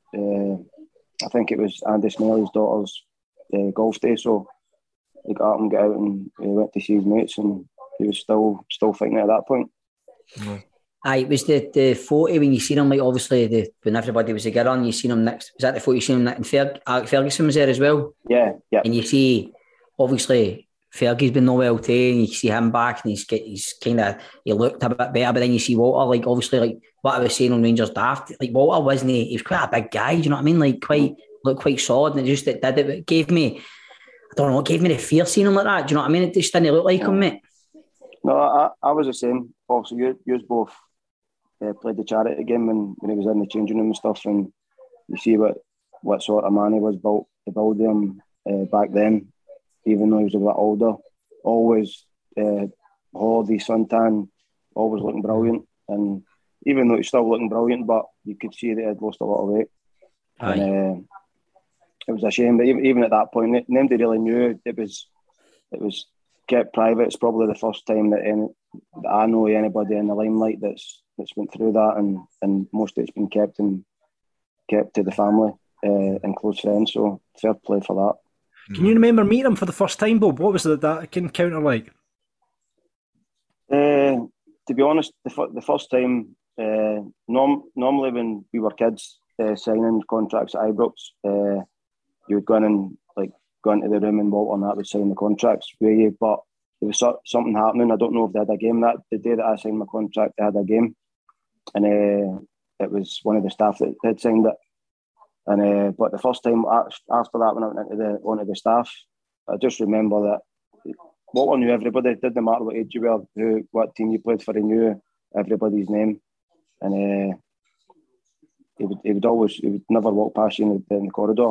uh, I think it was Andy Snelly's daughter's uh, golf day, so he got up and got out and he went to see his mates, and he was still still fighting at that point. Mm. Aye, it was the, the photo when you seen him, like obviously the when everybody was together and you seen him next. Was that the photo you seen him next? And Ferg, Alec Ferguson was there as well. Yeah, yeah. And you see, obviously, Fergie's been no well today, and you see him back, and he's he's kind of he looked a bit better. But then you see Walter, like obviously, like what I was saying on Rangers Daft, like Walter wasn't he? He was quite a big guy. Do you know what I mean? Like quite looked quite solid, and it just it did it, it gave me, I don't know, it gave me the fear seeing him like that. Do you know what I mean? It just didn't look like him, mate. No, I, I was the same. Also, you you both uh, played the charity game when, when he was in the changing room and stuff, and you see what, what sort of man he was built to build him uh, back then, even though he was a bit older. Always uh, holiday suntan, always looking brilliant, and even though he's still looking brilliant, but you could see that he had lost a lot of weight. Aye. And uh, it was a shame, but even, even at that point, nobody really knew. It was it was. kept private. It's probably the first time that, any, that I know anybody in the limelight that's that's went through that, and, and most of it's been kept and kept to the family uh, and close friends. So fair play for that. Can you remember meeting him for the first time, Bob? What was the, that encounter like? Uh, to be honest, the, f- the first time, uh, norm- normally when we were kids uh, signing contracts at Ibrox, uh, you would go in and like. Go into the room and Walter and that would sign the contracts with you, but there was so, something happening. I don't know if they had a game that the day that I signed my contract, they had a game, and uh, it was one of the staff that had signed it. And uh, but the first time after that, when I went into the onto the staff, I just remember that Walter knew everybody. It didn't matter what age you were, who, what team you played for. He knew everybody's name, and uh, he would he would always he would never walk past you in the, in the corridor.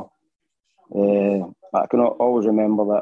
Uh, I can always remember that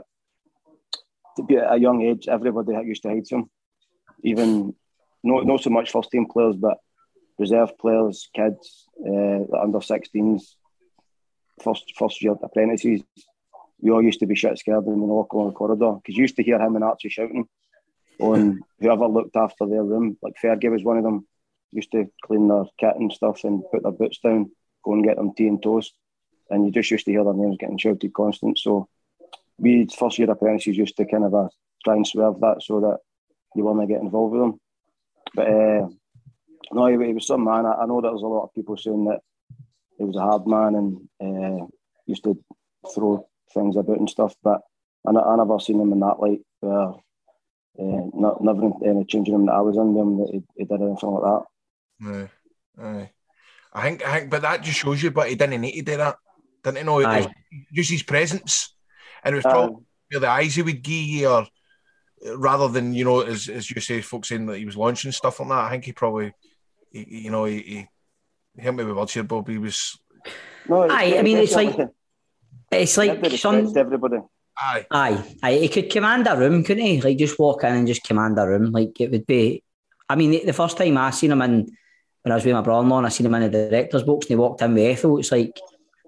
to be at a young age, everybody used to hide him. Even not not so much first team players, but reserve players, kids, uh, the under sixteens, first first year apprentices. We all used to be shit scared when we walk along the corridor because you used to hear him and Archie shouting on whoever looked after their room. Like Fergie was one of them. Used to clean their kit and stuff and put their boots down, go and get them tea and toast. And you just used to hear their names getting shouted constant. So we first year apprentices used to kind of uh, try and swerve that so that you weren't get involved with them. But uh, no, he, he was some man. I, I know that there's a lot of people saying that he was a hard man and uh, used to throw things about and stuff. But I, I never seen him in that light. Where, uh, not, never in any changing room that I was in them that he, he did anything like that. No, aye. I think, I think, but that just shows you. But he didn't need to do that. Didn't he know? It was just his presence, and it was probably um, the eyes he would give you, or rather than you know, as as you say, folks saying that he was launching stuff like that. I think he probably, he, you know, he, he help me with words here, Bob. He was. No, aye, I mean, it's like it's like some everybody. Aye, aye, aye. He could command a room, couldn't he? Like just walk in and just command a room. Like it would be. I mean, the, the first time I seen him in when I was with my brother-in-law, and I seen him in the director's box, and he walked in with Ethel. It's like.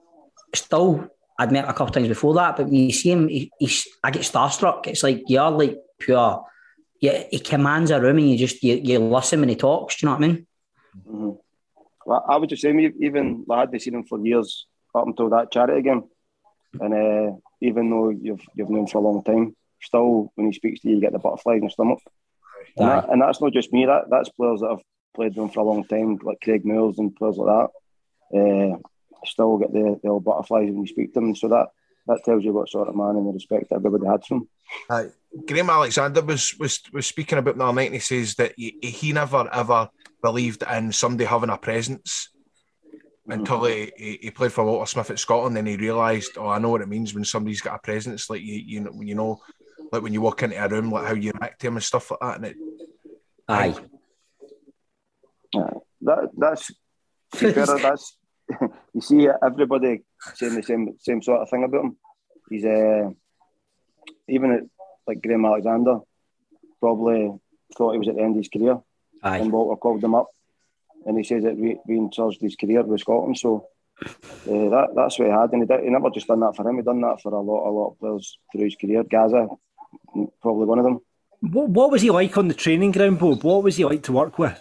Still, I'd met him a couple of times before that, but when you see him, he, he's, I get starstruck. It's like you're like pure. Yeah, he commands a room, and you just you, you listen when he talks. Do you know what I mean? Mm-hmm. Well, I would just say, even I had seen him for years up until that charity game, and uh, even though you've you've known him for a long time, still when he speaks to you, you get the butterflies in your stomach. And, that, and that's not just me. That that's players that have played with him for a long time, like Craig Mills and players like that. Uh, still get the, the old butterflies when you speak to them. So that, that tells you what sort of man and the respect that everybody had from him. Aye. Graham Alexander was was was speaking about the other night, and he says that he, he never ever believed in somebody having a presence until he, he, he played for Walter Smith at Scotland, and he realised, oh, I know what it means when somebody's got a presence. Like you, you know, you know, like when you walk into a room, like how you react to him and stuff like that. And it, Aye, yeah, that that's fair, that's you see everybody saying the same same sort of thing about him. He's uh, even at, like Graham Alexander probably thought he was at the end of his career. Aye. And Walter called him up, and he says it re- reinforced his career with Scotland. So uh, that that's what he had, and he, did, he never just done that for him. He done that for a lot, a lot of players through his career. Gaza, probably one of them. What, what was he like on the training ground, Bob? What was he like to work with?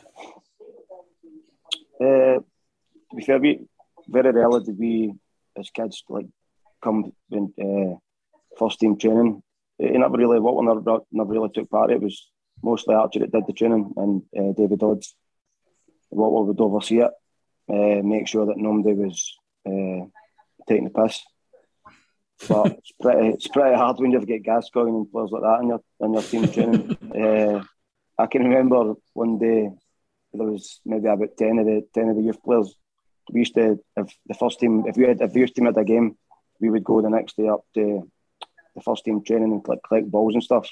Uh, to be fair, we very rarely did we as kids like come in uh, first team training. He never really, Walter never, never really took part. It was mostly Archie that did the training, and uh, David Dodds. Walter would oversee it, uh, make sure that nobody was uh, taking the piss. But it's pretty, it's pretty hard when you've got Gascoigne and players like that in your in your team training. Uh, I can remember one day there was maybe about ten of the ten of the youth players. We used to, if the first team, if we had, if the youth team had a game, we would go the next day up to the first team training and collect, collect balls and stuff.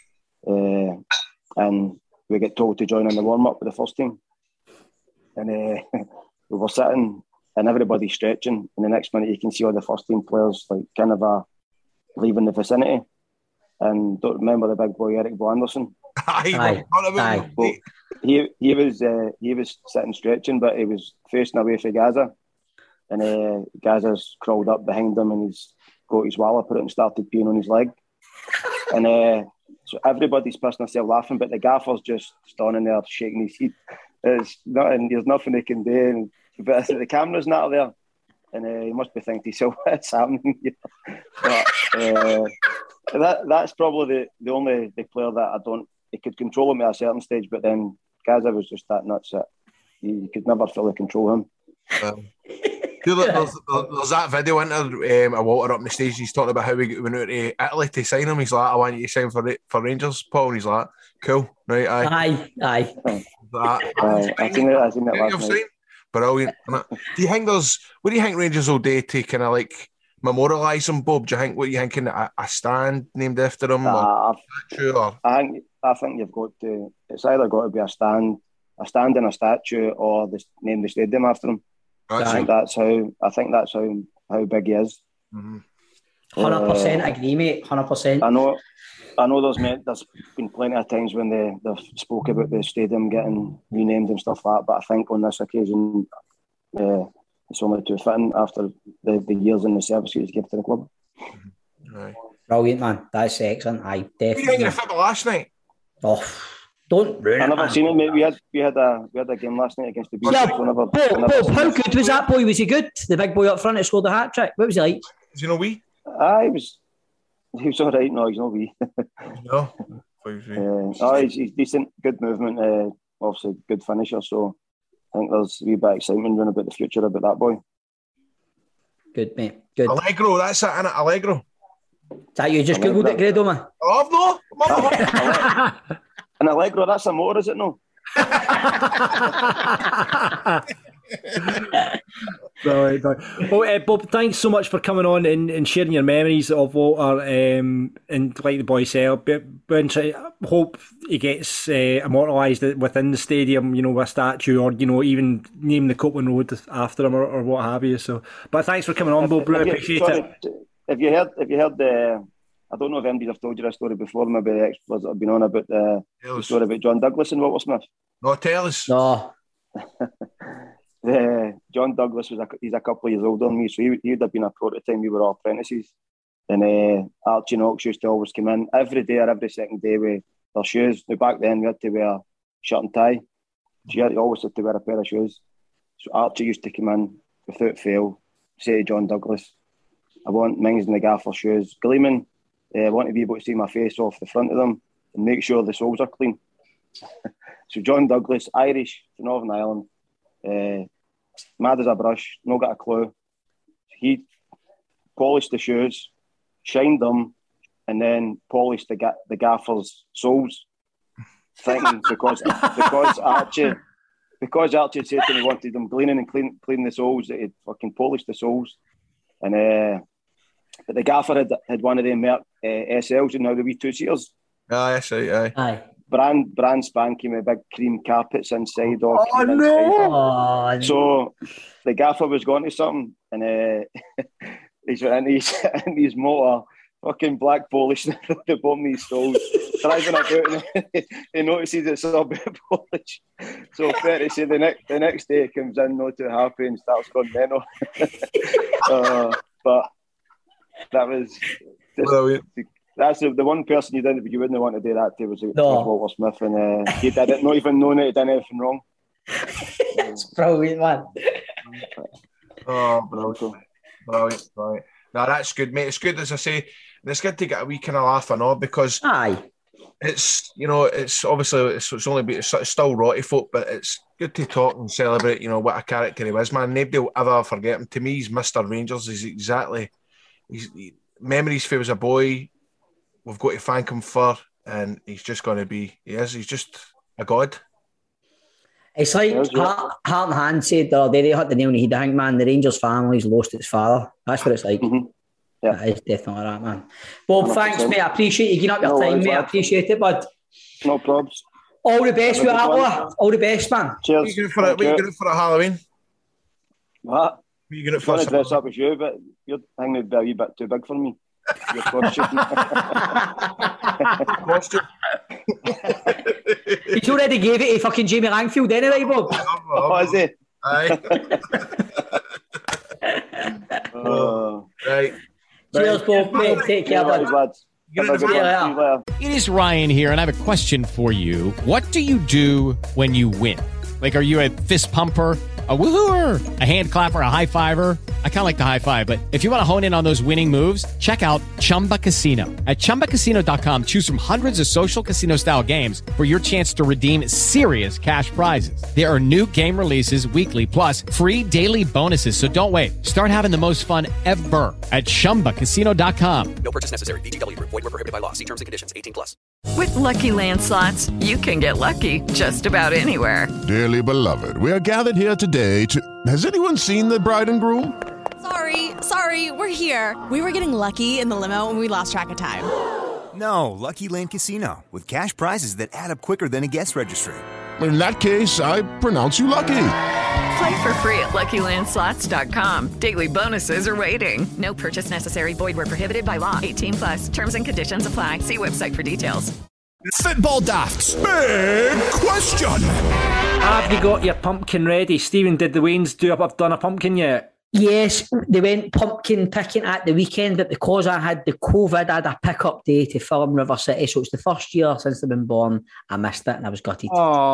Uh, and we get told to join in the warm up with the first team. And uh, we were sitting and everybody's stretching, and the next minute you can see all the first team players like kind of uh, leaving the vicinity. And don't remember the big boy Eric Bo Anderson. Aye, aye. Well, he he was uh, he was sitting stretching, but he was facing away from Gaza, and uh, Gaza's crawled up behind him, and he's got his wallet put it and started peeing on his leg, and uh, so everybody's pissing themselves laughing, but the gaffer's just standing there shaking his head. It's not, and there's nothing they can do, and, but the camera's not there, and uh, he must be thinking to himself, what's happening? But, uh, that that's probably the, the only the player that I don't. He could control him at a certain stage, but then Gaza was just that nuts that you, you could never fully control him. Um, there's, there's that video in there, um, of Walter up on the stage. He's talking about how we went out to Italy to sign him. He's like, I want you to sign for for Rangers, Paul. And he's like, cool, right? Aye, aye, aye. That, uh, I seen it. I seen it last night. Brilliant. Do you think there's? What do you think Rangers will do to kind of like memorialise him, Bob? Do you think what you thinking a, a stand named after him? Uh, or statue, or? I think I think you've got to. It's either got to be a stand, a stand and a statue, or the, name the stadium after him. That's I think it. that's how. I think that's how how big he is. Hundred mm-hmm. percent uh, agree, mate. Hundred percent. I know. I know. There's there's been plenty of times when they they've spoke about the stadium getting renamed and stuff like that. But I think on this occasion, uh, it's only too fitting after the, the years in the service he was given to the club. Mm-hmm. Right. Brilliant, man. That's excellent. Aye, definitely. What were you thinking of football last night? Oh, don't ruin I it. never man. seen it, mate. We had we had a we had a game last night against the Bees. Yeah, Bob, Bob, how good was that boy? Was he good? The big boy up front that scored the hat trick. What was he like? Is he no wee? Ah, he was. He was all right. No, he's no wee. No. uh, oh, he's, he's decent. Good movement. Uh, obviously, good finisher. So I think there's a wee bit of excitement running about the future about that boy. Good, mate. Good. Allegro. That's it, innit? Allegro. Is that you just googled it, Grado, man? Oh, no. An Allegro, that's a motor, is it no? Right, right. Well, uh, Bob, thanks so much for coming on and, and sharing your memories of Walter. Um, and like the boy said, I hope he gets uh, immortalised within the stadium, you know, with a statue, or you know, even name the Copeland Road after him, or, or what have you. So, but thanks for coming on, Bob. Really appreciate sorry, it. Have you heard? Have you heard the? I don't know if anybody have told you a story before. Maybe the experts that have been on about the, the story about John Douglas and Walter Smith. No, tell us. No. the, John Douglas was a, he's a couple of years older than me, so he, he would have been a pro at the time we were all apprentices. And uh, Archie Knox used to always come in every day or every second day with their shoes. Now back then we had to wear shirt and tie. So you had to always had to wear a pair of shoes. So Archie used to come in without fail, say to John Douglas, I want Mings and the Gaffer shoes. Gleaming, uh, I want to be able to see my face off the front of them and make sure the soles are clean. So John Douglas, Irish from Northern Ireland, uh, mad as a brush, no got a clue. He polished the shoes, shined them, and then polished the ga- the gaffer's soles, thinking because because Archie because Archie had said to me he wanted them cleaning and clean clean the soles, that he'd fucking polished the soles, and uh, but the gaffer had had one of them Merc uh, S Ls, you know, the wee two seaters. Aye, that's right. Aye. Aye. Brand brand spanking with big cream carpets inside. Oh no! Oh, so the gaffer was going to something, and uh, he's went into his, into his motor, fucking black polish the bottom of his stalls, driving about, and he notices it's a bit of polish. So fair to say, the next the next day he comes in not too happy and starts going mental. uh, but that was just, well, that's the, the one person you didn't you wouldn't want to do that to was, no. was Walter Smith, and uh, he did it not even knowing that he done anything wrong. It's brilliant, man. Oh, brilliant, brilliant, brilliant. No, that's good, mate. It's good, as I say. It's good to get a wee kind of laugh and all, because aye, it's, you know, it's obviously it's, it's only it's still rotty folk, but it's good to talk and celebrate, you know, what a character he was, man. Nobody will ever forget him. To me, he's Mister Rangers. He's exactly he's he, memories for he was a boy. We've got to thank him for, and he's just going to be, he is, he's just a god. It's like Heart, Heart and Hand said the other day, they had the nail in the head. I think, man, the Rangers family's lost its father. That's what it's like. Mm-hmm. Yeah. That is definitely that, man. Bob, thanks, mate. I appreciate you giving up your no time, worries, mate. Man. I appreciate it, bud. No problems. All the best with that, all the best, man. Cheers. What are you going for, a, what are you going for a Halloween? What? What are you going for? I'm going to dress up as you, but your thing would be a wee bit too big for me. Your costume. Costume. He's already gave it to fucking Jamie Langfield anyway, Bob. Oh, is he? Aye. Oh. Right. Cheers, Bob, mate. Take care, bud. Lads. It is Ryan here, and I have a question for you. What do you do when you win? Like, are you a fist pumper, a woohooer, a hand clapper, a high fiver? I kind of like the high five, but if you want to hone in on those winning moves, check out Chumba Casino. At chumba casino dot com, choose from hundreds of social casino style games for your chance to redeem serious cash prizes. There are new game releases weekly, plus free daily bonuses. So don't wait. Start having the most fun ever at chumba casino dot com. No purchase necessary. V G W Group. Void where prohibited by law. See terms and conditions. eighteen plus. With Lucky Land Slots, you can get lucky just about anywhere. Dearly beloved, we are gathered here today to... Has anyone seen the bride and groom? Sorry, sorry, we're here. We were getting lucky in the limo and we lost track of time. No, Lucky Land Casino, with cash prizes that add up quicker than a guest registry. In that case, I pronounce you lucky. Play for free at lucky land slots dot com. Daily bonuses are waiting. No purchase necessary. Void where prohibited by law. eighteen plus. Terms and conditions apply. See website for details. Football Daft's big question. Have you got your pumpkin ready? Stephen, did the Waynes do have done a pumpkin yet? Yes, they went pumpkin picking at the weekend, but because I had the COVID, I had a pick-up day to film River City, so it's the first year since they've been born. I missed it and I was gutted.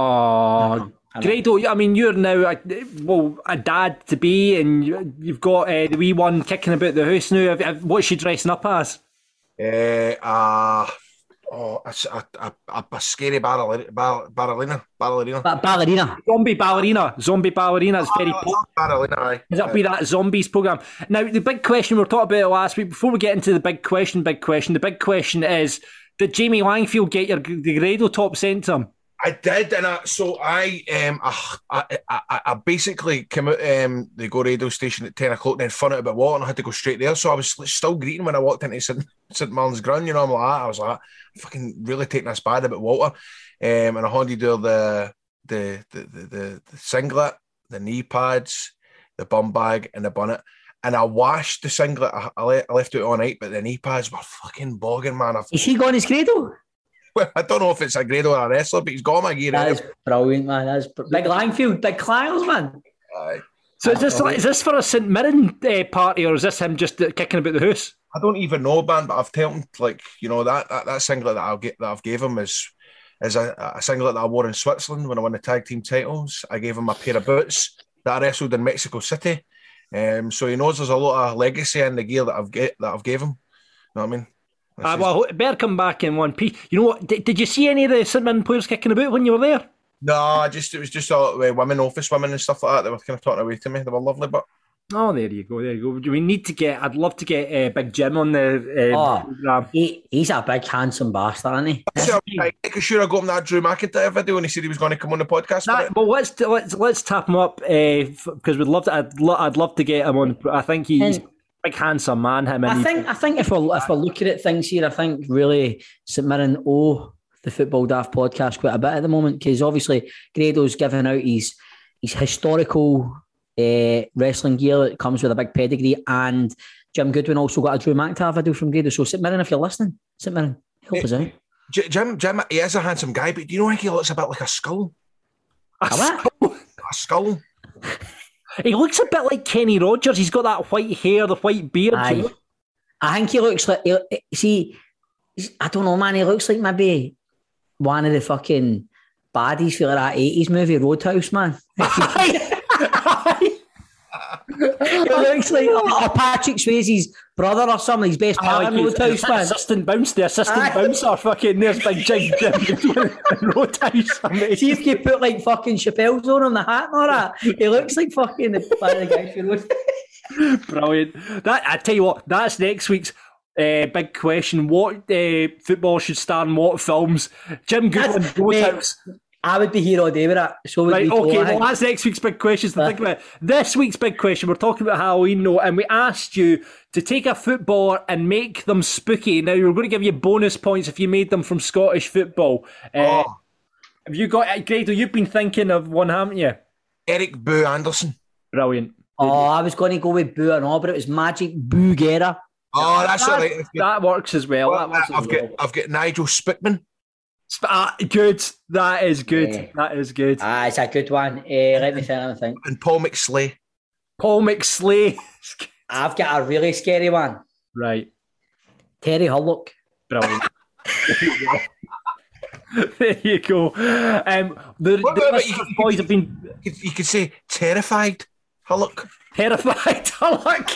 Oh, Grado, I mean, you're now a, well, a dad to be, and you've got uh, the wee one kicking about the house now. What's she dressing up as? Uh, uh, oh, a, a, a, a scary ballerina. Ballerina. Ballerina. Ba- ballerina. Zombie ballerina. Zombie ballerina is very oh, ballerina, aye. It'll be that zombies programme. Now, the big question, we were talking about it last week, before we get into the big question, big question, the big question is, did Jamie Langfield get your the Grado top sent to him? I did, and I, so I, um, I, I, I, I basically came out um, the Go radio station at ten o'clock, then found out about Walton, and I had to go straight there. So I was still greeting when I walked into St St Martin's Ground. You know, I'm like, I was like, I'm fucking really taking this bad about Walter, um, and I handed her the the the the, the, the singlet, the knee pads, the bum bag, and the bonnet. And I washed the singlet. I, I, left, I left it all night, but the knee pads were fucking bogging, man. I've, Is he gone his Grado? Well, I don't know if it's a Grado or a wrestler, but he's got my gear. That is brilliant, man. That's br- big Langfield, big Clyles, man. Aye. So is this like, is this for a St Mirren uh, party, or is this him just uh, kicking about the house? I don't even know, man, but I've told him, like, you know, that that, that singlet that I'll get that I've gave him is is a, a singlet that I wore in Switzerland when I won the tag team titles. I gave him a pair of boots that I wrestled in Mexico City. Um, so he knows there's a lot of legacy in the gear that I've get that I've gave him. You know what I mean? Uh, well, it better come back in one piece. You know what? Did, did you see any of the St Mirren players kicking about when you were there? No, just it was just all uh, women, office women and stuff like that. They were kind of talking away to me. They were lovely, but Oh, there you go, there you go. We need to get, I'd love to get uh, Big Jim on the uh, oh, programme. He, he's a big, handsome bastard, isn't he? I'm sure I got him that Drew McIntyre video and he said he was going to come on the podcast. That, well, let's, let's let's tap him up because uh, we'd love to, I'd, lo- I'd love to get him on. I think he's a big, handsome man. Him. I think, I think if we're, if we're looking at things here, I think really St Mirren owe the Football Daft podcast quite a bit at the moment because obviously Grado's giving out his, his historical... Uh, wrestling gear that comes with a big pedigree, and Jim Goodwin also got a Drew McIntyre video from Grado. So St Mirren, if you're listening, St Mirren, help us out. Jim, Jim, he is a handsome guy, but do you know think he looks a bit like a skull? A, a skull? A skull. He looks a bit like Kenny Rogers. He's got that white hair, the white beard. Aye. I think he looks like. He, see, I don't know, man. He looks like maybe one of the fucking baddies for like that eighties movie Roadhouse, man. It looks like oh, Patrick Swayze's brother or something, his best pal in Roadhouse, man. Assistant bounce, the assistant bouncer, fucking there's big Jim Jim in Roadhouse. See if you put like fucking Chappelle's on him, the hat and all that. He looks like fucking the, the guy for Roadhouse. Brilliant. That I tell you what, that's next week's uh, big question. What uh, football should star in what films? Jim Goodwin, Roadhouse. I would be here all day with that. So would right, we okay, go, well, that's next week's big question. So think about it. This week's big question, we're talking about Halloween, though, and we asked you to take a footballer and make them spooky. Now, we're going to give you bonus points if you made them from Scottish football. Uh, oh. Have you got, Grado, you've been thinking of one, haven't you? Eric Boo Anderson. Brilliant. Oh, I was going to go with Boo and all, but it was Magic Boo Guerra. Oh, that's that, all right. That works as well. well that works I've, as got, well. I've got Nigel Spickman. Ah, good. That is good. Yeah. That is good. Ah, it's a good one. Uh, let me think. Let me think. And Paul McSlay. Paul McSlay. I've got a really scary one. Right. Terry Hullock. Brilliant. There you go. Um, the What the about- you, you, boys have been you, you could say terrified. Hullock. terrified. Hullock.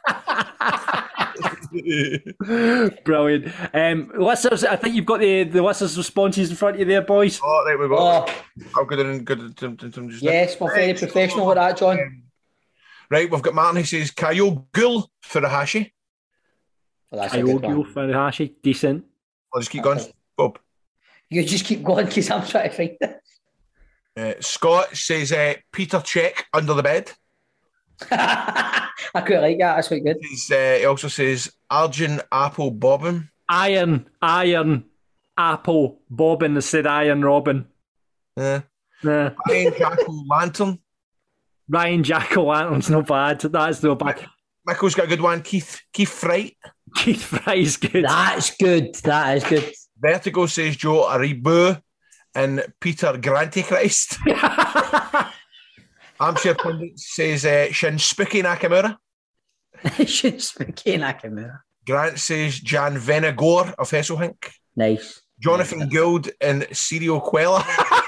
Brilliant. Um, listeners, I think you've got the the listeners' responses in front of you there, boys. Oh, there we go. Oh. I'm good and good. at- at- at- just Yes, we're very professional with that, John. Right, we've got Martin who says Kyle Gould for the Hashi. Well, that's a good Iogu one. Furuhashi, decent. I'll just keep going. Bob. You just keep going because I'm trying to find it. Uh, Scott says uh, Peter Cech under the bed. I quite like that. That's quite good. He's, uh, he also says Arjun Apple Bobbin. Iron, Iron, Apple, Bobbin instead of Iron Robin. Yeah. Yeah. Ryan Jackal Lantern. Ryan Jack-O-Lantern's not bad. That's not bad. Michael's got a good one. Keith Keith Fright. Keith Fry's good. That's good. That is good. Vertigo says Joe Aribo and Peter Grantichrist. Hampshire Pundit says uh, Shinsuke Nakamura. Shinsuke Nakamura. Grant says Jan Venegor of Hesselhink. Nice. Jonathan nice. Gould and Serial Quella.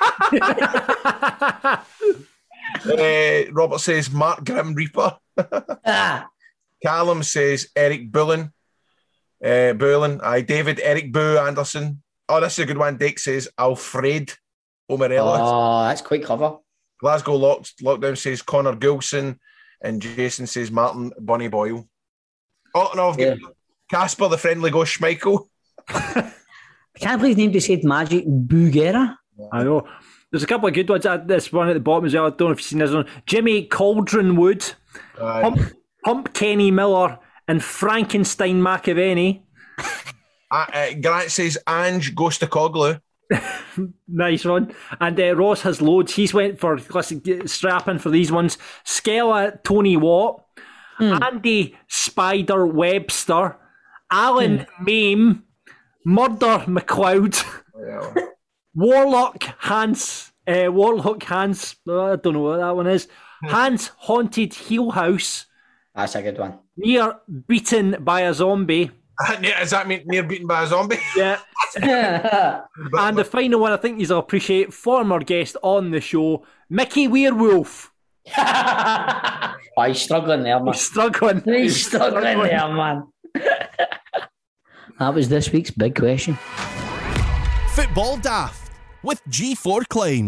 uh, Robert says Mark Grim Reaper. ah. Callum says Eric Bullen. Uh, Bullen. Aye, David Eric Boo Anderson. Oh, this is a good one. Dick says Alfred Omarella. Oh, that's quite clever. Glasgow Lock- Lockdown says Connor Goulson. And Jason says Martin Bonnie Boyle. Oh, no, I've got Yeah. Casper the Friendly Ghost Schmeichel. I can't believe his name just said Magic Boo Guerra. I know. There's a couple of good ones. Uh, This one at the bottom as well. I don't know if you've seen this one. Jimmy Cauldron Wood, Aye. Hump, Hump Kenny Miller, and Frankenstein McAvenny. Uh, uh, Grant says Ange Gostacoglu. Nice one. And uh, Ross has loads. He's went for, listen, get- strap in for these ones. Skella Tony Watt, Andy Spider Webster, Alan Mame, Murder McLeod, Warlock Hans, uh, Warlock Hans, uh, I don't know what that one is, Hans Haunted Heel House, That's a good one. Near Beaten by a Zombie. Does that mean near beaten by a zombie? Yeah. And the final one I think you'll appreciate, former guest on the show, Mickey Werewolf. Oh, he's struggling there, man. He's struggling. He's, He's struggling, struggling. there, man. That was this week's big question. Football Daft with G four Claims.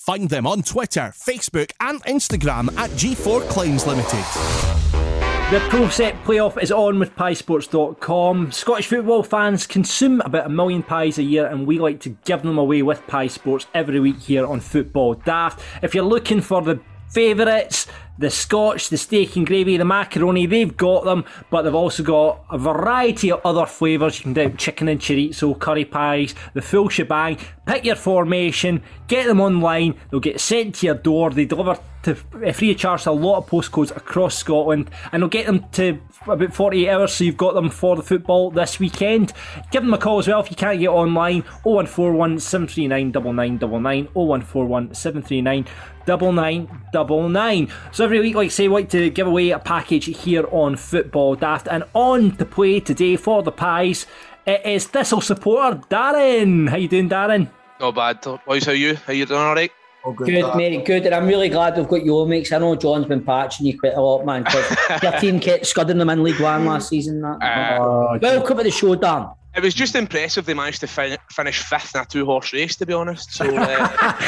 Find them on Twitter, Facebook and Instagram at G four Claims Limited. The Pro Set Playoff is on with pie sports dot com. Scottish football fans consume about a million pies a year, and we like to give them away with Pie Sports every week here on Football Daft. If you're looking for the favourites, the scotch, the steak and gravy, the macaroni, they've got them, but they've also got a variety of other flavours. You can do chicken and chorizo, curry pies, the full shebang. Pick your formation, get them online, they'll get sent to your door. They deliver to free of charge to a lot of postcodes across Scotland, and they'll get them to about forty-eight hours, so you've got them for the football this weekend. Give them a call as well if you can't get online. oh one four one, seven three nine, nine nine nine nine, oh one four one, seven three nine, nine nine nine nine. So every week, like I say, we like to give away a package here on Football Daft, and on to play today for the pies, it is Thistle supporter Darren. How you doing, Darren? Not bad. Boys, how are you? How you doing, alright? Oh, good, good mate, good. And I'm really glad we've got you, mates. I know John's been patching you quite a lot, man, because your team kept scudding them in League One last season. That. Uh, oh, welcome to the show, Dan. It was just impressive they managed to fin- finish fifth in a two-horse race, to be honest. So, uh,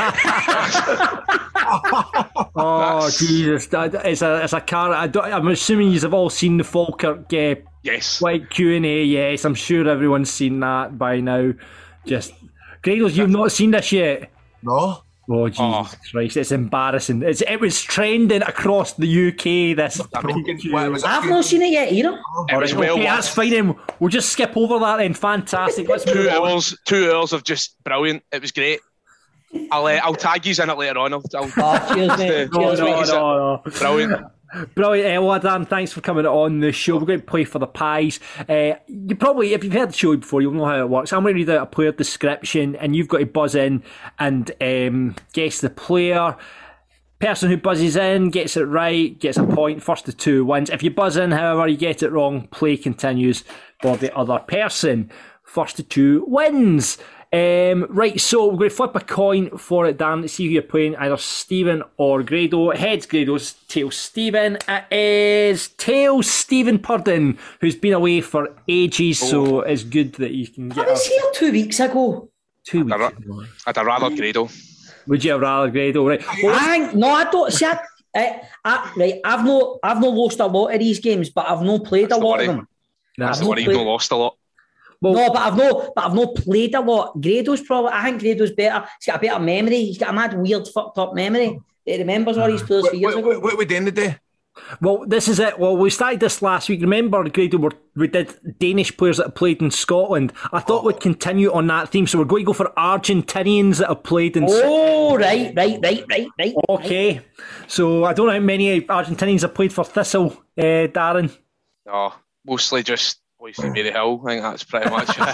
oh, Jesus. That, it's a, it's a car. I don't, I'm assuming you've all seen the Falkirk uh, yes. like Q and A. Yes, I'm sure everyone's seen that by now. Just, Grados, you've not seen this yet? No. Oh, Jesus oh. Christ, it's embarrassing. It's, it was trending across the U K, this. I've not seen it yet either. It was well okay, that's fine then. We'll just skip over that then. Fantastic. Let's two move hours, on. Two hours of just brilliant. It was great. I'll uh, I'll tag you in it later on. I'll, I'll oh, cheers, mate. no, cheers, no, mate. no, no. Brilliant. Brilliant, uh, well done. Thanks for coming on the show. We're going to play for the pies. Uh, you probably, if you've heard the show before, you'll know how it works. I'm going to read out a player description, and you've got to buzz in and um, guess the player. Person who buzzes in gets it right, gets a point. First to two wins. If you buzz in, however, you get it wrong, play continues for the other person. First to two wins. Um, right, so we're going to flip a coin for it, Dan, to see who you're playing, either Stephen or Grado. Heads, Grado's, tails, Stephen. It is tails, Stephen Purden, who's been away for ages, oh. so it's good that you can get. I was here two weeks ago. Two weeks I'd, ra- ago. I'd have rather Grado. Would you have rather Grado? Right. Well, I think, no, I don't. See, I, I, I, right, I've no, I've not lost a lot of these games, but I've not played That's a lot worry. of them. That's the worry, you've not lost a lot. Well, no, but I've not, but I've not played a lot. Grado's probably. I think Grado's better. He's got a better memory. He's got a mad, weird, fucked up memory. He remembers all these players what, for years what, ago. What, what we doing today? Well, this is it. Well, we started this last week. Remember, Grado, we we did Danish players that have played in Scotland. I thought oh. we'd continue on that theme, so we're going to go for Argentinians that have played in. Oh, right, right, right, right, right. Okay, right. So I don't know how many Argentinians have played for Thistle, uh, Darren. No, mostly just. Boys from Mary Hill, I think that's pretty much it.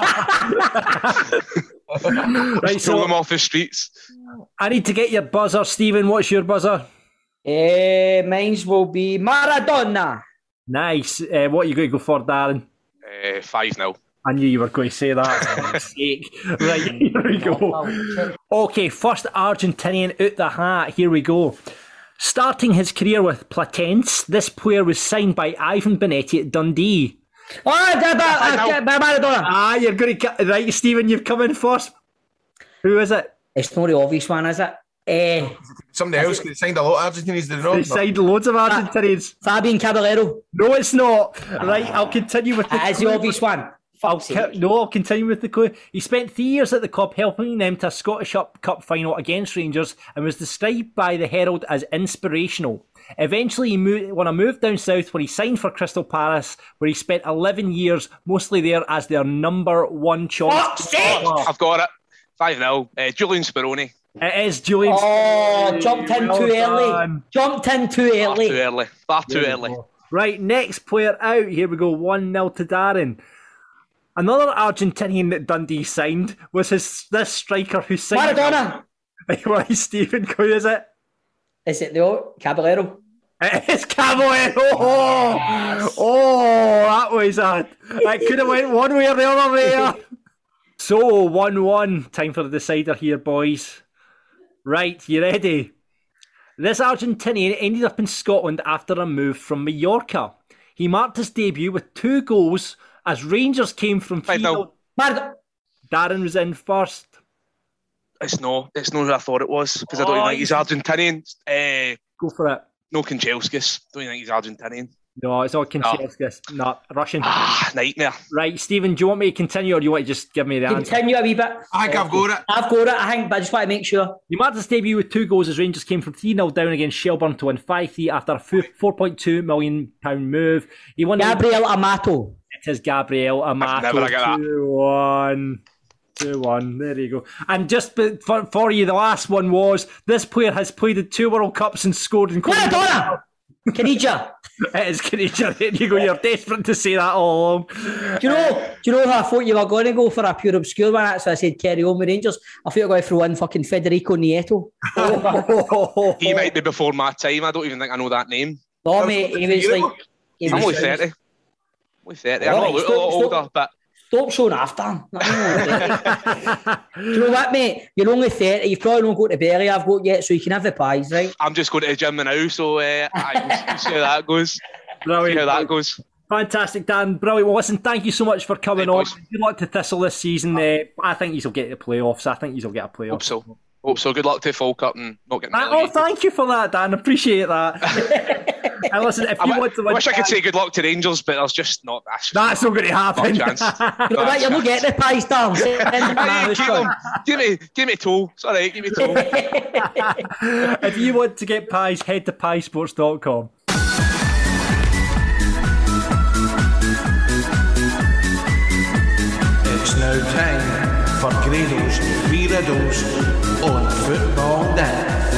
Right, so pull them off the streets. I need to get your buzzer, Stephen. What's your buzzer? Uh, mine's will be Maradona. Nice. Uh, what are you going to go for, Darren? Uh, five nil. I knew you were going to say that. For mistake. Right, here we go. Okay, first Argentinian out the hat. Here we go. Starting his career with Platense, this player was signed by Ivan Benetti at Dundee. Oh, Maradona. Ah, you're going to... Right, Stephen, you've come in first. Who is it? It's not the obvious one, is it? Uh, Somebody else could signed a lot of Argentinians, did they not? They signed loads of Argentinians. Fabian Caballero. No, it's not. Right, I'll continue with the That is the obvious one. I'll ca- no, I'll continue with the clue. He spent three years at the club helping them to a Scottish Cup final against Rangers and was described by the Herald as inspirational. Eventually, he moved, when I moved down south, when he signed for Crystal Palace, where he spent eleven years, mostly there as their number one choice. Oh, I've got it. five nil. Uh, Julian Speroni. It is Julian. Oh, jumped in well too early. done. Jumped in too early. Far too early. Far too early. Go. Right, next player out. Here we go. one nil to Darren. Another Argentinian that Dundee signed was his this striker who signed... Maradona! Right, Stephen, who is it? Is it the Caballero? It is Caballero! Oh, yes. oh, that was a... That could have went one way or the other there. So, one one. Time for the decider here, boys. Right, you ready? This Argentinian ended up in Scotland after a move from Mallorca. He marked his debut with two goals as Rangers came from field. Darren was in first. It's no, it's not who I thought it was because I don't Oh, even think he's Argentinian. Uh, Go for it. no Kanchelskis. Don't even think he's Argentinian. No, it's not Kanchelskis. No. no, Russian. Ah, nightmare. Right, Stephen, do you want me to continue or do you want to just give me the answer? Continue a wee bit. I think I've got it. I've got it, I think, but I just want to make sure. He marked his debut with two goals as Rangers came from three nil down against Shelburne to win five three after a four point two million pounds move. He won Gabriel Amato. It is Gabriel Amato. I've never got that. two one. two one. There you go. And just for, for you, the last one was this player has played in two World Cups and scored in Maradona! Canija. It is Canija. There you go. You're desperate to say that all along. Do you know? Do you know how I thought you were going to go for a pure obscure one? That's why I said carry on with Rangers. I thought you were going to throw in fucking Federico Nieto. He might be before my time. I don't even think I know that name. No, mate. He was like. He I'm was only thirty. I'm only thirty. I'm All not right, a stop, lot stop. older, but. Stop showing after. Do you know what, mate? You're only thirty. You've probably not got the belly I've got yet, so you can have the pies, right? I'm just going to the gym now, so uh, I we'll see how that goes. Brilliant. See how that goes. Fantastic, Dan. Brilliant. Well, listen, thank you so much for coming Hey, on. boys. Good luck to Thistle this season. Uh, I think you'll get the playoffs. I think you'll get a playoff. Hope so. Hope so. Good luck to Falkirk and not getting Ah, oh, relegated. thank you for that, Dan. Appreciate that. And listen, if I, you wi- want to I win, wish I could say good luck to Rangers, but there's just not. That's, just that's not going to happen. not a chance. You know what? You're not getting the pies, darling. Send them to my Hey, house, keep son. them. Give me, give me a toe. Sorry, give me a toe. If you want to get pies, head to pie sports dot com. It's now time for Grado's Three Riddles on Football Daft.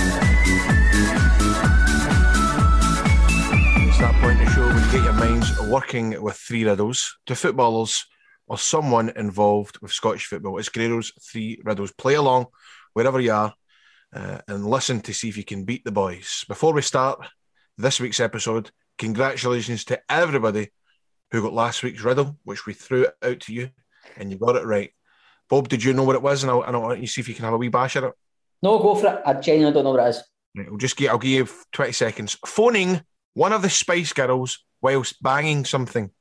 It's that point in the show when you get your minds working with three riddles to footballers or someone involved with Scottish football. It's Grado's Three Riddles. Play along wherever you are uh, and listen to see if you can beat the boys. Before we start this week's episode, congratulations to everybody who got last week's riddle, which we threw out to you, and you got it right. Bob, did you know what it was? And I'll, and I'll let you see if you can have a wee bash at it. No, go for it. I genuinely don't know what it is. Right, I'll just give, I'll give you twenty seconds. Phoning one of the Spice Girls whilst banging something.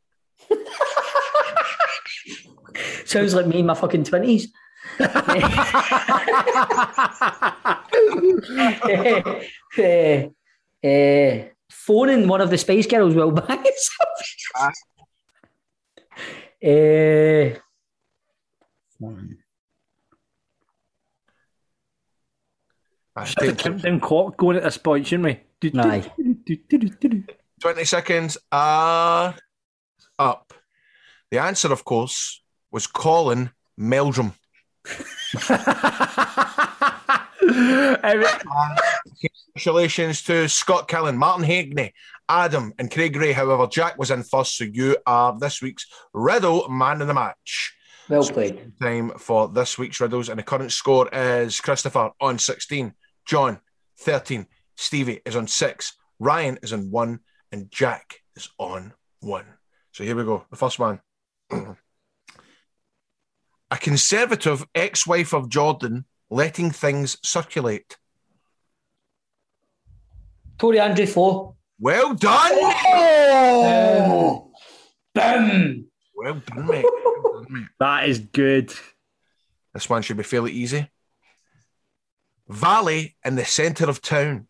Sounds like me in my fucking twenties. uh, uh, phoning one of the Spice Girls while banging something. Uh, I Should have think countdown clock going at this point, shouldn't we? Do, do, Aye. do, do, do, do, do. twenty seconds are up. The answer, of course, was Colin Meldrum. Congratulations to Scott Killen, Martin Hagney, Adam and Craig Gray. However, Jack was in first, so you are this week's Riddle Man of the Match. Well played. Time for this week's riddles, and the current score is Christopher on sixteen, John thirteen, Stevie is on six, Ryan is on one, and Jack is on one. So here we go. The first one. A conservative ex-wife of Jordan letting things circulate. Tory Andrew Flo. Well done. Oh! Boom. Well done, mate. Well done, mate. That is good. This one should be fairly easy. Valley in the centre of town.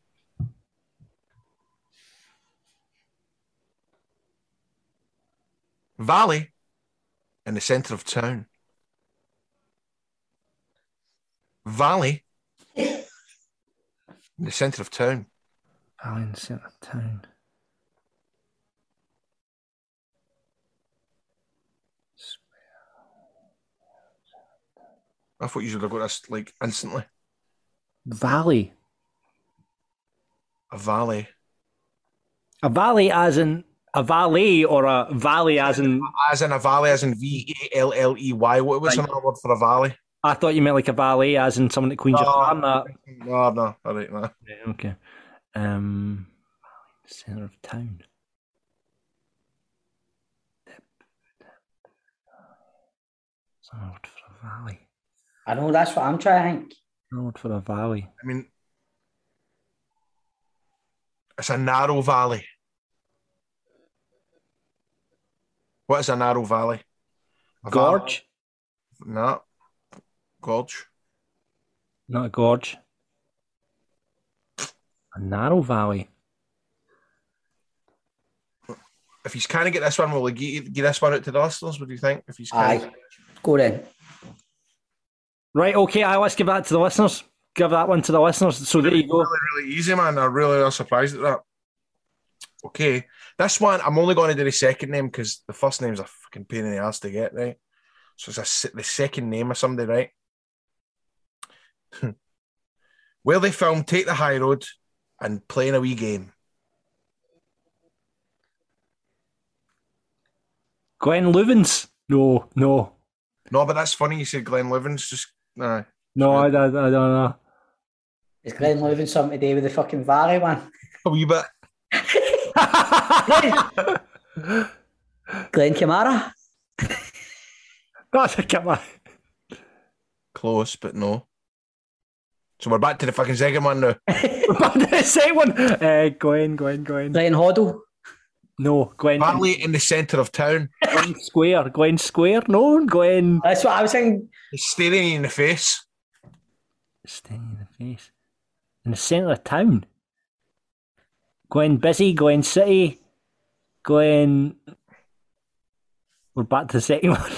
Valley in the centre of town. Valley in the centre of town. Valley in the centre of town. I thought you should have got this like instantly. Valley. A valley. A valley as in a valet or a valley as in... As in a valley, as in V A L L E Y. What was Right. another word for a valley? I thought you meant like a valet as in someone that cleans your No. car and that. No, no. All right, no. Yeah, okay. Um, centre of town. It's a word for a valley. I know, that's what I'm trying to think. A word for a valley. I mean, it's a narrow valley. What is a narrow valley? A Gorge? Valley? No. Gorge. Not a gorge. A narrow valley. If he's kind of get this one, will he get, get this one out to the listeners? What do you think? If he's Aye. kinda... Go then. Right, okay, aye, let's give that to the listeners. Give that one to the listeners. So there you go. Really, really easy, man. I really are surprised at that. Okay. This one, I'm only going to do the second name because the first name's a fucking pain in the ass to get, right? So it's a, the second name of somebody, right? Where they filmed Take the High Road and Playing a Wee Game. Glenn Loovens? No, no. No, but that's funny you said Glenn Loovens. Just, nah. No, I, I, I don't know. Is Glenn Loovens something to do with the fucking valley one? A wee bit. Glenn Kamara? That's a Kamara. Close, but no. So we're back to the fucking second one now. We're back to the second one. Uh, Glenn, Glenn, Glenn. Glenn Hoddle? No, Glenn. Valley in the centre of town. Glen Square. Glen Square? No, Glen. That's what I was thinking. He's staring you in the face. Staring in the face. In the centre of town. Glen Busy, Glen City, Glen. We're back to the second one.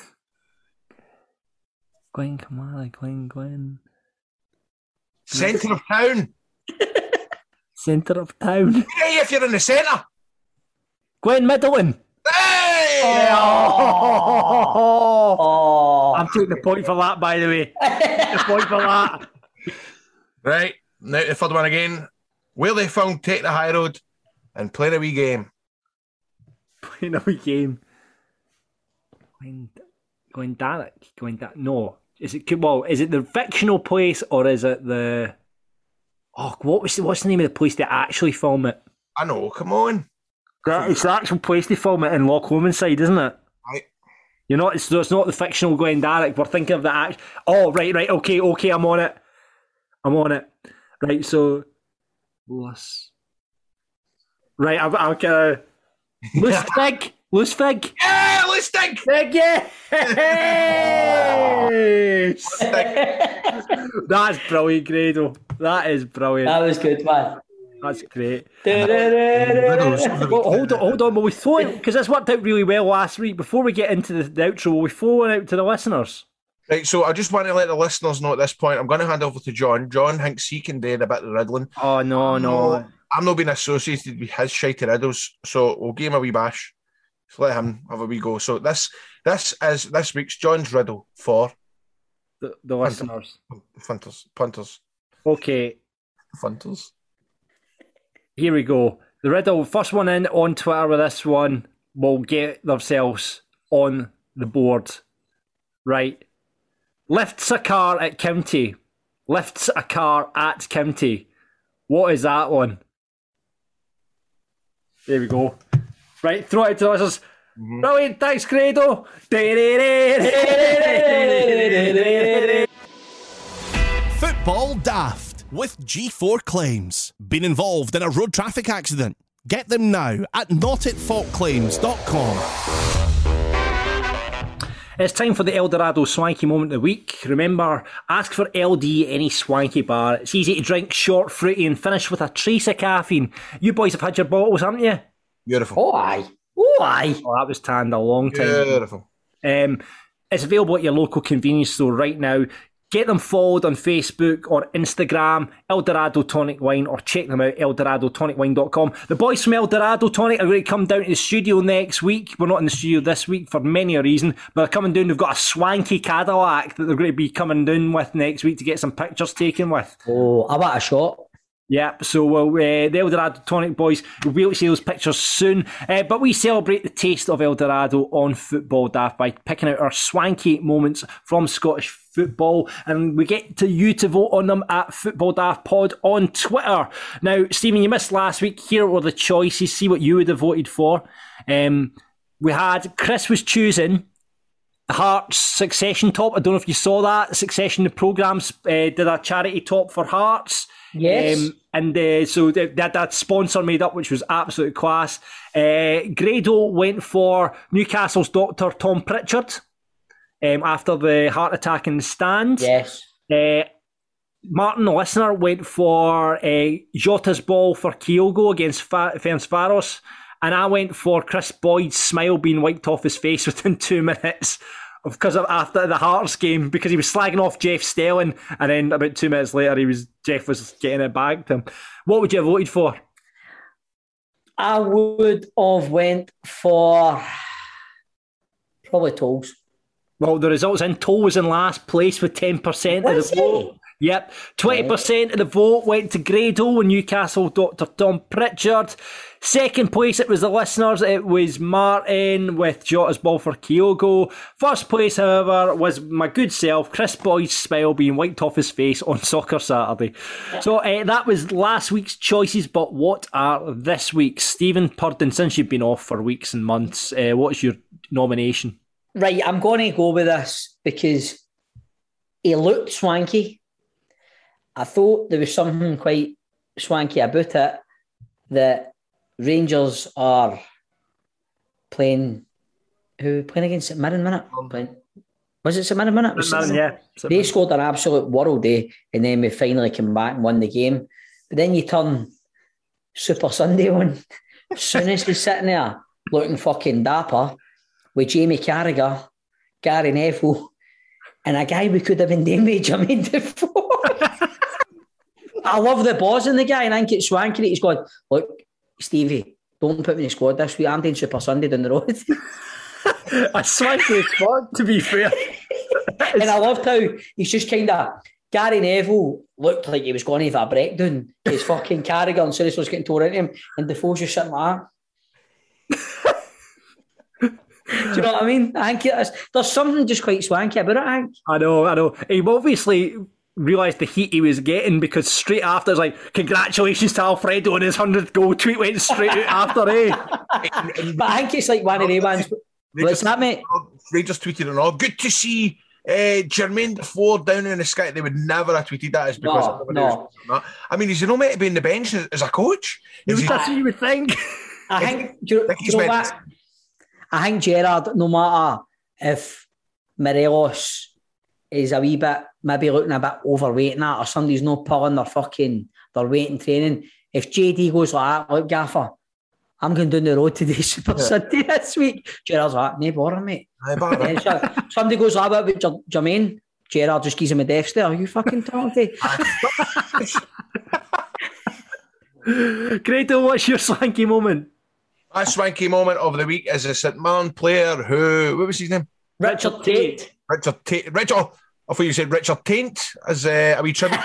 Glen Kamara, Glen, Glen. Centre of town. Centre of town. Hey, if you're in the centre. Glen Middleton. Hey! Oh. Oh. I'm taking the point for that, by the way. The point for that. Right, now the third one again. Where they filmed Take the High Road and Playing a Wee Game. Playing a Wee Game. Going, going Dalek. Going da- No. Is it well? Is it the fictional place or is it the? Oh, what was the, what's the name of the place they actually film it? I know. Come on. That, it's the actual place they film it in Loch Lomond side, isn't it? Right. You're not. It's, it's not the fictional Glen Darrick. We're thinking of the act. Oh, right, right. Okay, okay. I'm on it. I'm on it. Right. So. Loose. Right. I'm. I'm gonna. Loose fig. Loose fig. Yeah, loose fig. Fig. Yeah. That's brilliant, Grado. That is brilliant. That was good, man. That's great. Well, hold on, hold on. Will we throw it? Because this worked out really well last week. Before we get into the, the outro, will we throw it out to the listeners? Right, so I just want to let the listeners know at this point, I'm going to hand over to John. John thinks he can do a bit of the riddling. Oh, no, I'm no. Not, I'm not being associated with his shitey riddles, so we'll give him a wee bash. So let him have a wee go. So this this is this week's John's riddle for... The, the listeners. Punters. Punters. Okay. Punters. Here we go. The riddle, first one in on Twitter with this one will get themselves on the board. Right. Lifts a car at County. Lifts a car at County. What is that one? There we go. Right, throw it out to the listeners. Mm-hmm. Brilliant, thanks, Credo. Football Daft with G four Claims. Been involved in a road traffic accident? Get them now at not at fault claims dot com. It's time for the Eldorado Swanky Moment of the Week. Remember, ask for L D at any swanky bar. It's easy to drink, short, fruity and finish with a trace of caffeine. You boys have had your bottles, haven't you? Beautiful. Oh, aye. Oh, aye. Oh, that was tanned a long time. Beautiful. Um, it's available at your local convenience store right now. Get them followed on Facebook or Instagram, Eldorado Tonic Wine, or check them out, eldorado tonic wine dot com. The boys from Eldorado Tonic are going to come down to the studio next week. We're not in the studio this week for many a reason, but they're coming down. They've got a swanky Cadillac that they're going to be coming down with next week to get some pictures taken with. Oh, I want a shot. Yep, so we'll, uh, the Eldorado Tonic boys will be able to see those pictures soon. Uh, but we celebrate the taste of Eldorado on Football Daft by picking out our swanky moments from Scottish football. And we get to you to vote on them at Football Daft Pod on Twitter. Now, Stephen, you missed last week. Here were the choices. See what you would have voted for. Um, we had, Chris was choosing Hearts Succession top. I don't know if you saw that. Succession, the programmes uh, did a charity top for Hearts. Yes. Um, and uh, so they had that sponsor made up, which was absolute class. Uh, Grado went for Newcastle's Doctor Tom Pritchard um, after the heart attack in the stand. Yes. Uh, Martin, the listener, went for uh, Jota's ball for Kyogo against Fa- Ferencvaros, and I went for Chris Boyd's smile being wiped off his face within two minutes because of after the Hearts game, because he was slagging off Jeff Stelling, and then about two minutes later, he was Jeff was getting it back to him. What would you have voted for? I would have went for probably Tolls. Well, the results in Toll was in last place with ten percent of the vote. Yep, twenty percent of the vote went to Grado and Newcastle Doctor Tom Pritchard. Second place, it was the listeners. It was Martin with Jota's ball for Kyogo. First place, however, was my good self, Chris Boyd's smile being wiped off his face on Soccer Saturday. So uh, that was last week's choices, but what are this week's? Stephen Purden, since you've been off for weeks and months, uh, what's your nomination? Right, I'm going to go with this because he looked swanky. I thought there was something quite swanky about it, that Rangers are playing, who playing against St Mirren, minute? Playing, was it St Mirren, minute? St Mirren, yeah. St they scored an absolute world day, and then we finally came back and won the game. But then you turn Super Sunday on, as soon as he's sitting there looking fucking dapper, with Jamie Carragher, Gary Neville, and a guy we could have been doing with Jermaine Defoe. I love the balls in the guy, and I think it's swanky that he's going, look, Stevie, don't put me in the squad this week. I'm doing Super Sunday down the road. A swanky squad, to be fair. And I loved how he's just kind of, Gary Neville looked like he was going to have a breakdown. His fucking Carragher and Sirius was getting tore into him, and Defoe's just sitting like that. Do you know what I mean? I think it's, there's something just quite swanky about it, I think. I know, I know. He obviously realised the heat he was getting, because straight after it's like, congratulations to Alfredo on his hundredth goal. Tweet went straight out after, eh? But I think it's like one of the ones. What's that, mate? Ray just tweeted and all, good to see uh, Jermaine Defoe down in the sky. They would never have tweeted that as because no, of no. Was, I mean, he's not meant to be in the bench as a coach. Is he, that's what you would think. I think, do you, do you know what? I think Gerrard, no matter if Morelos is a wee bit, maybe looking a bit overweight and that, or somebody's not pulling their fucking, their weight in training, if J D goes like that, look, Gaffer, I'm going down the road today, Super yeah. Sunday this week. Gerrard's like, no bother, mate. Yeah, so, somebody goes like that with J- Jermaine, Gerrard just gives him a death stare. Are you fucking talking to? Grado, what's your swanky moment? My swanky moment of the week is a St Mirren player who, what was his name? Richard Tate. Richard Tate. Richard, I thought you said Richard Taint as uh, a wee tribute.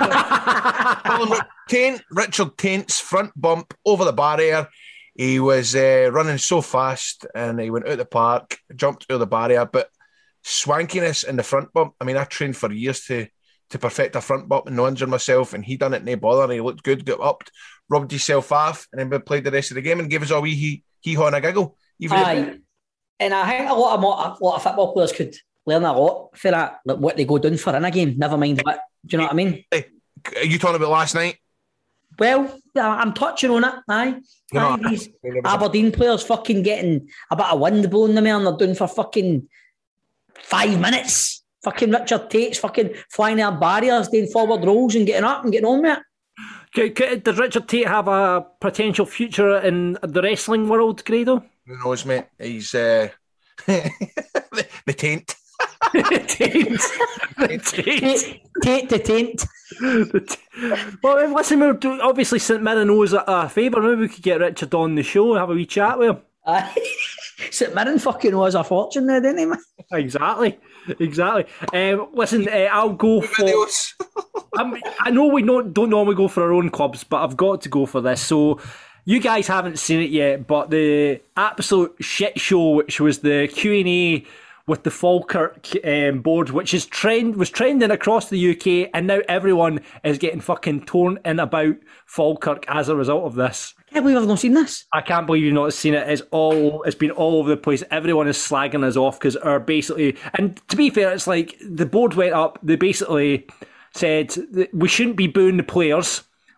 Taint, Richard Taint's front bump over the barrier. He was uh, running so fast and he went out the park, jumped over the barrier, but swankiness in the front bump. I mean, I trained for years to to perfect a front bump and not injure myself, and he done it no bother, and he looked good, got up, rubbed himself off, and then we played the rest of the game and gave us a wee hee hee haw and a giggle. Even Aye. And I think a lot of a lot of football players could learn a lot for that, like what they go down for in a game. Never mind what. Do you know what I mean? Hey, are you talking about last night? Well, I'm touching on it. Aye, you aye know, these Aberdeen players fucking getting a bit of wind blowing them, and they're doing for fucking five minutes. Fucking Richard Tate's fucking flying out barriers, doing forward rolls and getting up and getting on with it. Does Richard Tate have a potential future in the wrestling world, Grado? Who knows, mate? He's uh, the, the taint. Taint. Tate. Tate the taint. Well, listen, obviously St Mirren owes a, a favour. Maybe we could get Richard on the show and have a wee chat with him. Uh, St Mirren fucking owes a fortune now, didn't he, man? Exactly. Exactly. Um, listen, uh, I'll go for... I'm, I know we don't, don't normally go for our own clubs, but I've got to go for this. So, you guys haven't seen it yet, but the absolute shit show, which was the Q and A with the Falkirk um, board, which is trend was trending across the U K, and now everyone is getting fucking torn in about Falkirk as a result of this. I can't believe I've not seen this. I can't believe you've not seen it. It's all it's been all over the place. Everyone is slagging us off because are basically, and to be fair, it's like the board went up. They basically said that we shouldn't be booing the players.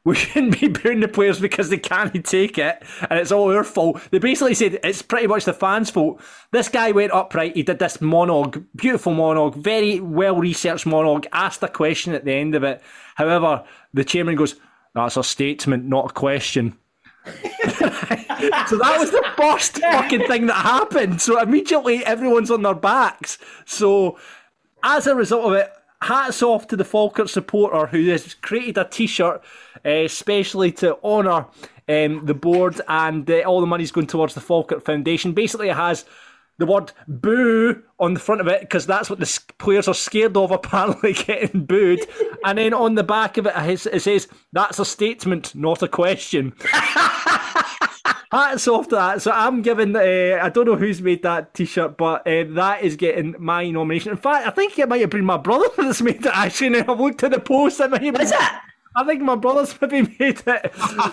we shouldn't be booing the players because they can't take it and it's all our fault. They basically said it's pretty much the fans' fault. This guy went up, right, he did this monologue, beautiful monologue, very well-researched monologue, asked a question at the end of it. However, the chairman goes, that's a statement, not a question. So that was the first fucking thing that happened. So immediately everyone's on their backs. So as a result of it, hats off to the Falkirk supporter who has created a t-shirt uh, especially to honour um, the board, and uh, all the money's going towards the Falkirk Foundation. Basically it has the word boo on the front of it because that's what the players are scared of, apparently, getting booed. And then on the back of it, it says, that's a statement, not a question. Hats off to that. So I'm giving, uh, I don't know who's made that t-shirt, but uh, that is getting my nomination. In fact, I think it might have been my brother that's made it, actually. Now I've looked at the post. It might have been, is it? I think my brother's maybe made it.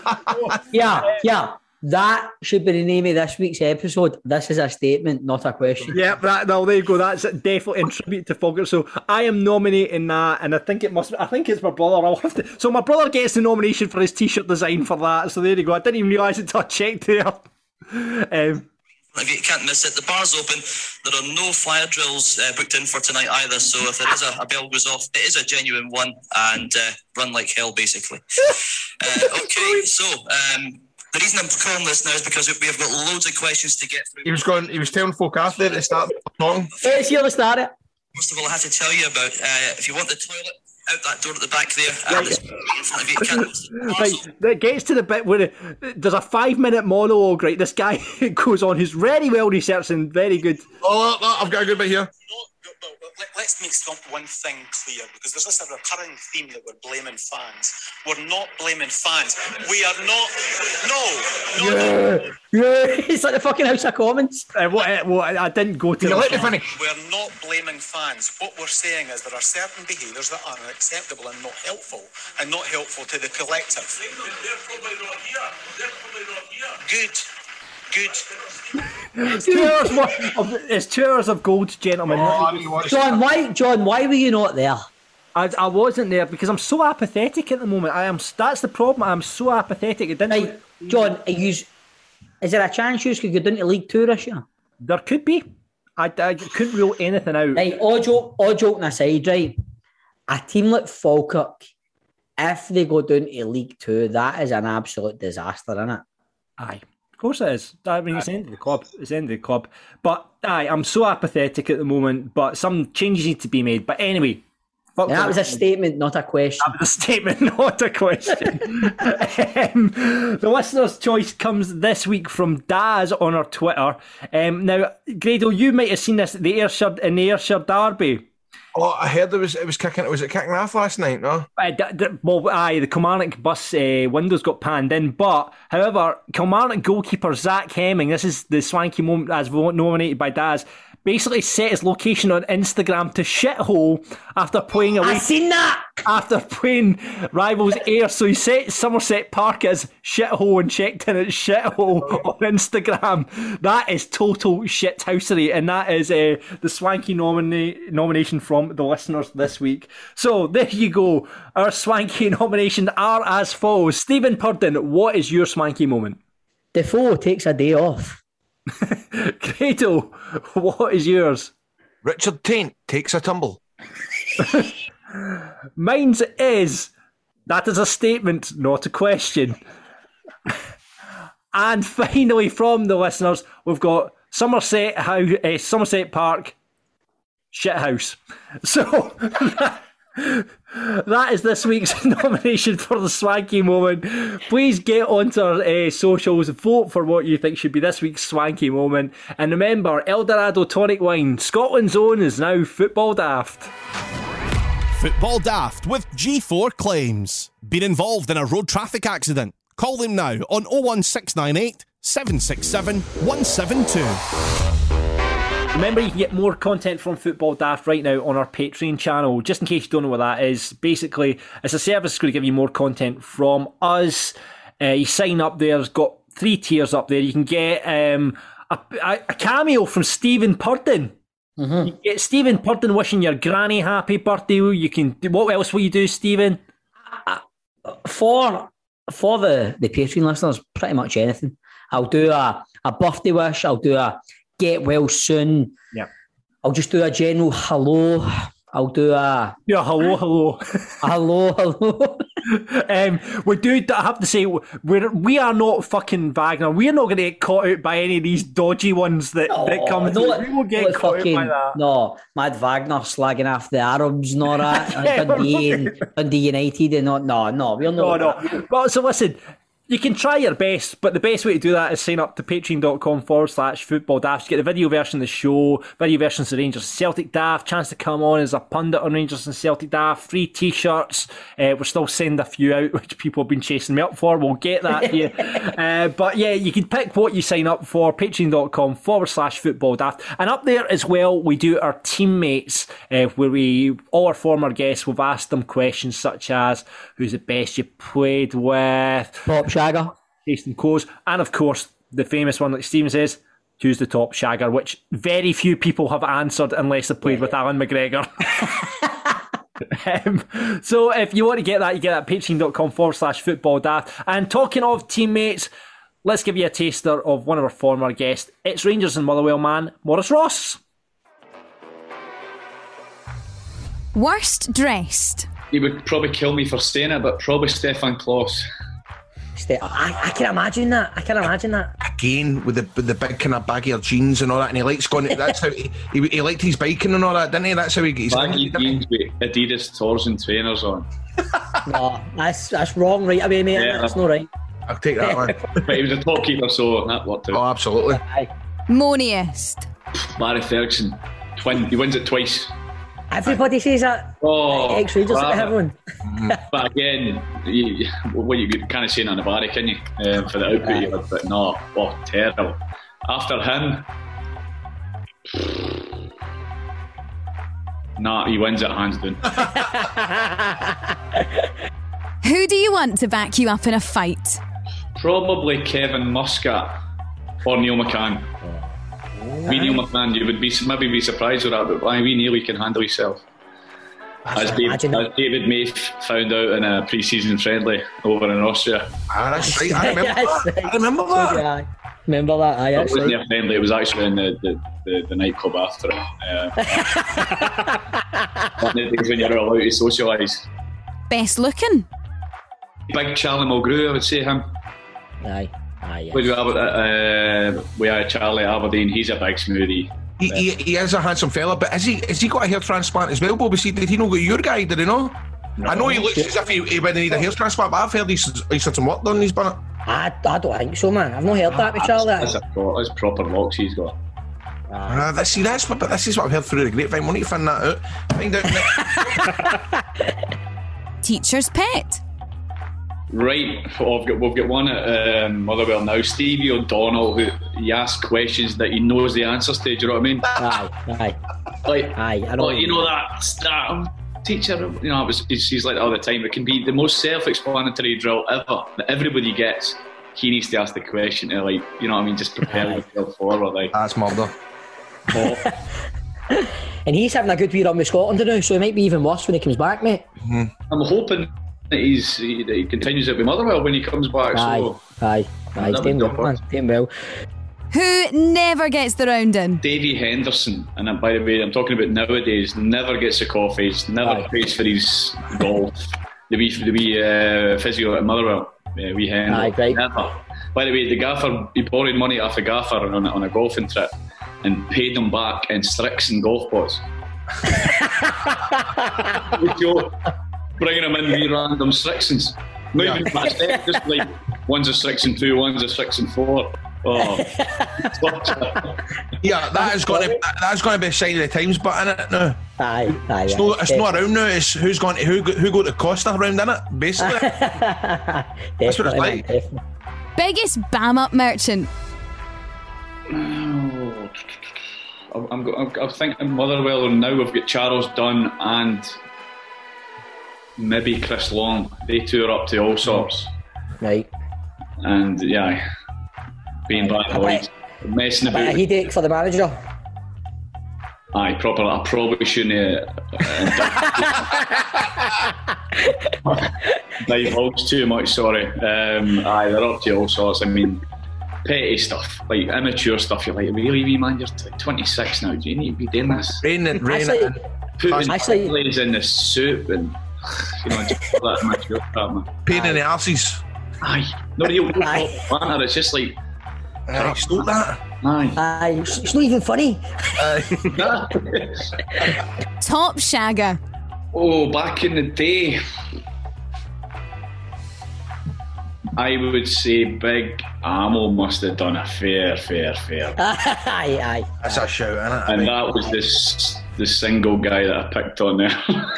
yeah, yeah. That should be the name of this week's episode. This is a statement, not a question. Yeah, that, no, there you go. That's definitely in tribute to Falkirk. So I am nominating that, and I think it must. I think it's my brother. I'll have to. So my brother gets the nomination for his t-shirt design for that. So there you go. I didn't even realise it until I checked there. Um, If you can't miss it, the bar's open. There are no fire drills uh, booked in for tonight either. So if there is a, a bell goes off, it is a genuine one, and uh, run like hell, basically. uh, okay, so. Um, The reason I'm calling this now is because we have got loads of questions to get through. He was going. He was telling folk after there to start talking. Let's hear the start it. First of all, I have to tell you about uh, if you want the toilet out that door at the back there. Right. Uh, it's in front of you. Can't right, it gets to the bit where it, there's a five-minute monologue. Right, this guy goes on, who's very well researched and very good. Oh, I've got a good bit here. Let's make one thing clear, because there's this recurring theme that we're blaming fans. We're not blaming fans. We are not. No. no yeah. Yeah. It's like the fucking House of Commons. Uh, what, uh, what, I didn't go to. You let me finish. We're not blaming fans. What we're saying is there are certain behaviours that are unacceptable and not helpful, and not helpful to the collective. They're probably not here. They're probably not here. Good. Good. It's two hours of, it's two hours of gold, gentlemen. Oh, John, why, John, why were you not there? I, I wasn't there because I'm so apathetic at the moment. I am. That's the problem. I'm so apathetic. It didn't. Right, John, are you, is there a chance you could go down to League Two this year? There could be. I, I couldn't rule anything out. Right, all joke, all joking aside, right? A team like Falkirk, if they go down to League Two, that is an absolute disaster, isn't it? Aye. Of course it is. I mean, it's the end of the club. It's the end of the club. But aye, I'm so apathetic at the moment. But some changes need to be made. But anyway, fuck that was a statement, not a question. That was a statement, not a question. um, the listener's choice comes this week from Daz on our Twitter. Um, now, Grado, you might have seen this the Ayrshire in the Ayrshire derby. Oh, I heard it was it was kicking. Was it kicking off last night? No. Uh, d- d- well, aye, the Kilmarnock bus uh, windows got panned in, but however, Kilmarnock goalkeeper Zach Hemming, this is the swanky moment as nominated by Daz, basically set his location on Instagram to shithole after playing away. I seen that after playing rivals Ayr. So he set Somerset Park as shithole and checked in at shithole on Instagram. That is total shithousery, and that is uh, the swanky nomina- nomination from the listeners this week. So there you go. Our swanky nominations are as follows. Stephen Purden, what is your swanky moment? Defoe takes a day off. Grado, what is yours? Richard Taint takes a tumble. Mine's is, that is a statement, not a question. And finally, from the listeners, we've got Somerset House, uh, Somerset Park, shithouse. So that, that is this week's nomination for the swanky moment. Please get onto our uh, socials, vote for what you think should be this week's swanky moment, and remember, Eldorado Tonic Wine, Scotland's own, is now Football Daft. Football Daft with G four Claims. Been involved in a road traffic accident? Call them now on oh one six nine eight, seven six seven, one seven two. Remember, you can get more content from Football Daft right now on our Patreon channel. Just in case you don't know what that is, basically, it's a service that's going to give you more content from us. Uh, you sign up there, it's got three tiers up there. You can get um, a, a cameo from Stephen Purden. Mm-hmm. You get Stephen Purden wishing your granny happy birthday. You can do, what else will you do, Stephen? For for the, the Patreon listeners, pretty much anything. I'll do a, a birthday wish. I'll do a get well soon. Yeah. I'll just do a general hello. I'll do a... Yeah, hello, hello. hello, hello. um, we do, I have to say, we're, we are not fucking Wagner. We're not going to get caught out by any of these dodgy ones that, no, that come no, through. We will get caught fucking, out by that. No, Mad Wagner slagging off the Arabs and all that. yeah, Dundee, and, Dundee United and all. No, no, we're not. No, no. Well, so listen, you can try your best, but the best way to do that is sign up to patreon.com forward slash football daft. You get the video version of the show, video versions of Rangers and Celtic Daft, chance to come on as a pundit on Rangers and Celtic Daft, free t-shirts. Uh, we're still sending a few out, which people have been chasing me up for. We'll get that here. uh, but yeah, you can pick what you sign up for, patreon.com forward slash football daft. And up there as well, we do our teammates, uh, where we, all our former guests, we've asked them questions such as, who's the best you played with? Top shagger. Jason Coes. And of course, the famous one, like Stephen says, who's the top shagger, which very few people have answered unless they played with Alan McGregor. um, so if you want to get that, you get that at patreon.com forward slash football daft. And talking of teammates, let's give you a taster of one of our former guests. It's Rangers and Motherwell man, Maurice Ross. Worst dressed? He would probably kill me for saying it, but probably Stefan Klos. I, I can imagine that. I can imagine that. Again, with the with the big kind of baggier jeans and all that, and he likes going. That's how he, he he liked his biking and all that, didn't he? That's how he gets baggy jeans with Adidas Torsen trainers on. No, that's that's wrong, right away, mate. Yeah. That's not right. I'll take that one. But he was a top keeper, so that worked out. Oh, absolutely. Moniest? Barry Ferguson, twin. He wins it twice. Everybody says that. Oh, ex-Rangers, everyone. But again, you, well, you can't say that on the Barry, can you? Um, for the output, right. Had, but no, oh, terrible. After him, nah, he wins it hands down. Who do you want to back you up in a fight? Probably Kevin Muscat or Neil McCann. We Neil McCann, you would be maybe be surprised with that, but why we Neil, he can handle himself. As David, as David May found out in a pre-season friendly over in Austria. Ah, that's right. I remember that. I remember that. So I remember that. I it wasn't a friendly. It was actually in the the, the, the nightclub after it. Uh, one of the days when you're allowed to socialise. Best looking? Big Charlie Mulgrew, I would say him. Aye. Ah, yes. We have uh, we had Charlie Aberdeen. He's a big smoothie. He, he, he is a handsome fella, but is he? Has he got a hair transplant as well, Bobby? Did he not got your guy? Did he know? No, I know he looks as if he, he wouldn't need a hair transplant, but I've heard he's, he's had some work done. He's done it. I, I don't think so, man. I've not heard that with Charlie. That's, that's, a, that's proper locks he's got. Uh, that's, see, that's what, but this is what I've heard through the grapevine. We need to find that out. Find out. Teacher's pet. Right, oh, I've got, we've got one at um, Motherwell now. Stevie O'Donnell, who he asks questions that he knows the answers to. Do you know what I mean? Aye, aye, like, aye. I know. Like, you know that, that teacher. You know, it was, he's like that all the time. It can be the most self-explanatory drill ever that everybody gets. He needs to ask the question to, like, you know what I mean, just prepare yourself forward. Like that's murder. Oh. And he's having a good wee run with Scotland now, so it might be even worse when he comes back, mate. Mm-hmm. I'm hoping that he's he, that he continues it with Motherwell when he comes back. Aye, so aye, aye. He's doing well, man. Doing well. Who never gets the round in? Davy Henderson, and by the way, I'm talking about nowadays. Never gets the coffees. Never aye. Pays for his golf. The wee, the wee uh, physio at Motherwell. Yeah, we Henderson. Aye, right. Never. By the way, the gaffer, he borrowed money off the gaffer on a, on a golfing trip and paid them back in Strixon golf balls. Bringing them in with random Strixons. Not yeah. even past it, just like one's a Strixon two, one's a Strixon four. Oh, yeah, that is going to that's going to be a sign of the times, but in it now. Aye, aye. It's, not, it's not around now. It's who's going to who who got the Costa round in it, basically. That's what it's like. Definitely. Biggest bam up merchant. Oh, I'm, I'm, I'm thinking Motherwell, and now we've got Charles Dunn and maybe Chris Long. They two are up to all sorts. Right. And yeah, being back in the league, messing about. A headache for the manager. Aye, proper. I probably shouldn't. Uh, uh, divulge too much, sorry. Um, aye, they're up to all sorts. I mean, petty stuff, like immature stuff. You're like, really, wee man, you're like twenty-six now. Do you need to be doing this? Rain it, rain Actually- it. Putting Actually- chilies in the soup and, you know, just that immature crap, man. Pain in the arses. Aye. No real Aye. banter, it's just like, Aye, stop that. aye. Aye, it's, it's not even funny. Top shagger. Oh, back in the day, I would say Big Amo must have done a fair, fair, fair. Aye, aye. That's a shout, innit? And that was this the single guy that I picked on there.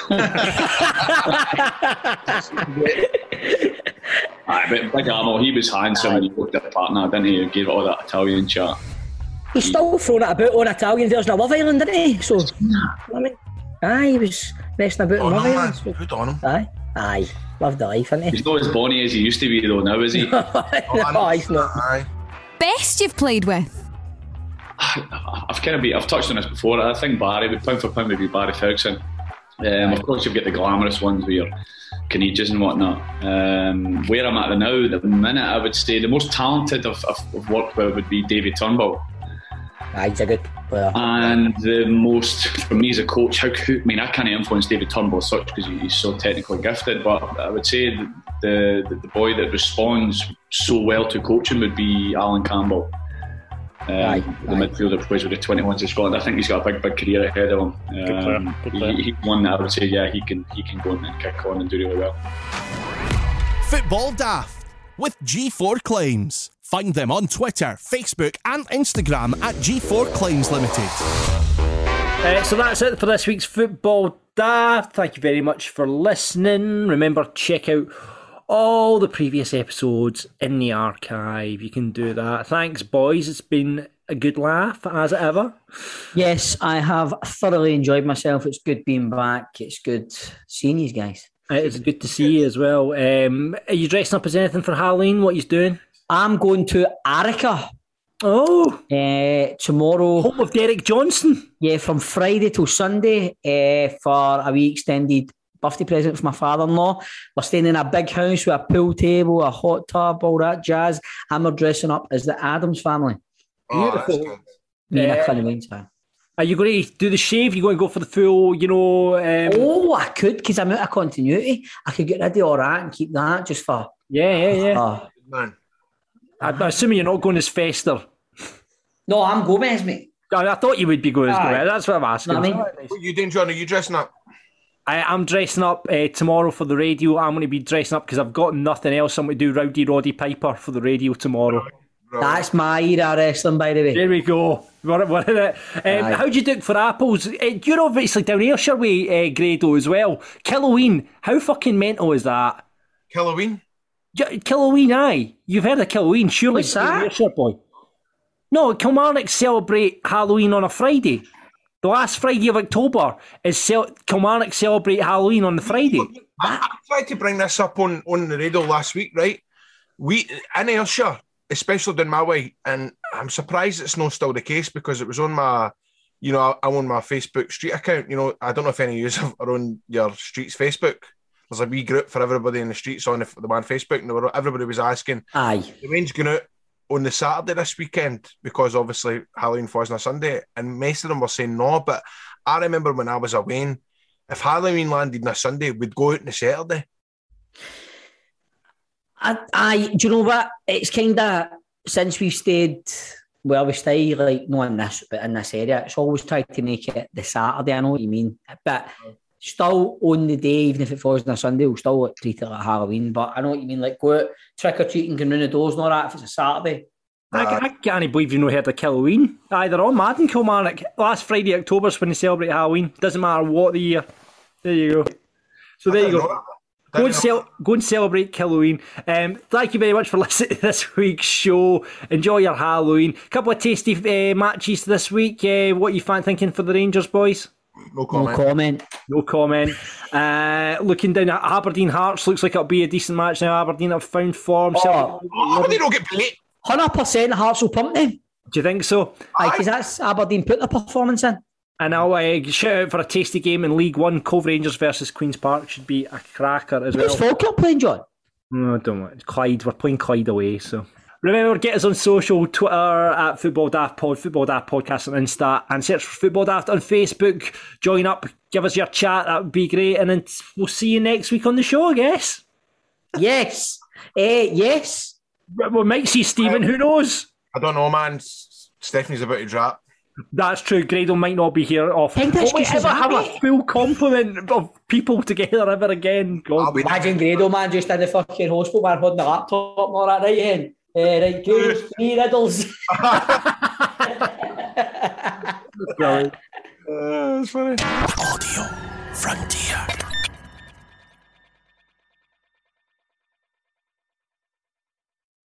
Aye, but Big Amo, he was handsome and he looked at a partner, didn't he? He gave it all that Italian chat. He's still throwing it about on Italian version of Love Island, didn't he? So, I mean, aye, he was messing about in On Love him, Island. man. So, Put on him. aye, aye. Loved the life, isn't he? He's not as bonny as he used to be though now, is he? no, he's not. Aye. Best you've played with. I've kind of be, I've touched on this before. I think Barry, but pound for pound, would be Barry Ferguson. Um, of course, you've got the glamorous ones where you're Canadians and whatnot. Um, where I'm at now, the minute I would say the most talented I've, I've, I've worked with would be David Turnbull. Aye, he's a good player. And the most, for me as a coach, how could, I mean, I can't influence David Turnbull as such because he's so technically gifted, but I would say the, the, the boy that responds so well to coaching would be Alan Campbell. Um, Aye, the aye. midfielder who plays with the twenty-ones in Scotland. I think he's got a big, big career ahead of him. Good player, Um, good player. He, he's one that I would say, yeah, he can he can go and kick on and do really well. Football Daft with G four Claims. Find them on Twitter, Facebook and Instagram at G four Claims Limited. Uh, so that's it for this week's Football Daft. Thank you very much for listening. Remember, check out all the previous episodes in the archive. You can do that. Thanks, boys. It's been a good laugh, as ever. Yes, I have thoroughly enjoyed myself. It's good being back. It's good seeing you guys. It's good to see you as well. Um, are you dressing up as anything for Halloween? What are you doing? I'm going to Arica. Oh, uh, tomorrow. Home of Derek Johnson. Yeah, from Friday till Sunday uh, for a wee extended birthday present for my father-in-law. We're staying in a big house with a pool table, a hot tub, all that jazz, and we're dressing up as the Addams family. Beautiful. Me and Uh, a Clint Wayne's fan. Are you going to do the shave? You going to go for the full, you know? Um... Oh, I could, because I'm out of continuity. I could get rid of all that and keep that just for... Yeah, yeah, yeah. Uh, Man. I'm assuming you're not going as Fester. no, I'm Gomez, mate. I, I thought you would be going as Aye. Gomez. That's what I'm asking. No, I mean- What are you doing, John? Are you dressing up? I, I'm dressing up uh, tomorrow for the radio. I'm going to be dressing up because I've got nothing else. I'm going to do Rowdy Roddy Piper for the radio tomorrow. That's my era of wrestling, by the way. There we go. We're, we're in it. Um, how do you do it for apples? Uh, you're obviously down Ayrshire way, uh, Grado, as well. Killoween. How fucking mental is that? Halloween? Yeah, Killoween, aye. You've heard of Killoween, surely. What's that? Ayrshire boy. No, Kilmarnock celebrate Halloween on a Friday. The last Friday of October is cel- Kilmarnock celebrate Halloween on the Friday. I, I tried to bring this up on, on the radio last week, right? We in Ayrshire, especially down my way, and I'm surprised it's not still the case because it was on my, you know, I'm on my Facebook street account. You know, I don't know if any of you are on your street's Facebook. There's a wee group for everybody in the streets on the, the one Facebook, and they were, everybody was asking, Aye. the rain's going out on the Saturday this weekend because obviously Halloween falls on a Sunday, and most of them were saying no. But I remember when I was away, if Halloween landed on a Sunday, we'd go out on a Saturday. I, I, do you know what? It's kind of, since we've stayed, well, we stay like, not in this, but in this area, it's always tried to make it the Saturday, I know what you mean. But still on the day, even if it falls on a Sunday, we'll still like, treat it like Halloween. But I know what you mean, like go out, trick-or-treating, going round the doors and all that if it's a Saturday. I, I can't believe you've not heard of Killoween. Aye, they're all mad in Kilmarnock. Last Friday, October's when they celebrate Halloween. Doesn't matter what the year. There you go. So there you go. Go and, cel- go and celebrate Killoween. Um, thank you very much for listening to this week's show. Enjoy your Halloween. Couple of tasty uh, matches this week. Uh, what you fan thinking for the Rangers, boys? No comment. No comment. No comment. Uh, looking down at Aberdeen Hearts, looks like it'll be a decent match now. Aberdeen have found form. Oh, oh they don't get paid. one hundred percent Hearts will pump them. Do you think so? Aye, because that's Aberdeen put the performance in. And I'll uh, shout out for a tasty game in League One. Cove Rangers versus Queen's Park should be a cracker as well. Who's Falkirk playing, John? No, I don't know. Clyde. We're playing Clyde away, so... Remember, get us on social, Twitter at Football Daft Pod, Football Daft Podcast on Insta, and search for Football Daft on Facebook. Join up, give us your chat, that would be great, and then we'll see you next week on the show, I guess. Yes. Uh, yes. We might see Stephen, who knows? I don't know, man. Stephanie's about to drop. That's true. Grado might not be here off. Will we ever have a full complement of people together ever again? God. Imagine Grado, man, just in the fucking hospital bar holding the laptop and all that, right, Ian? Uh, right, Grado's three riddles. Brilliant. Uh, that's funny. Audio Frontier.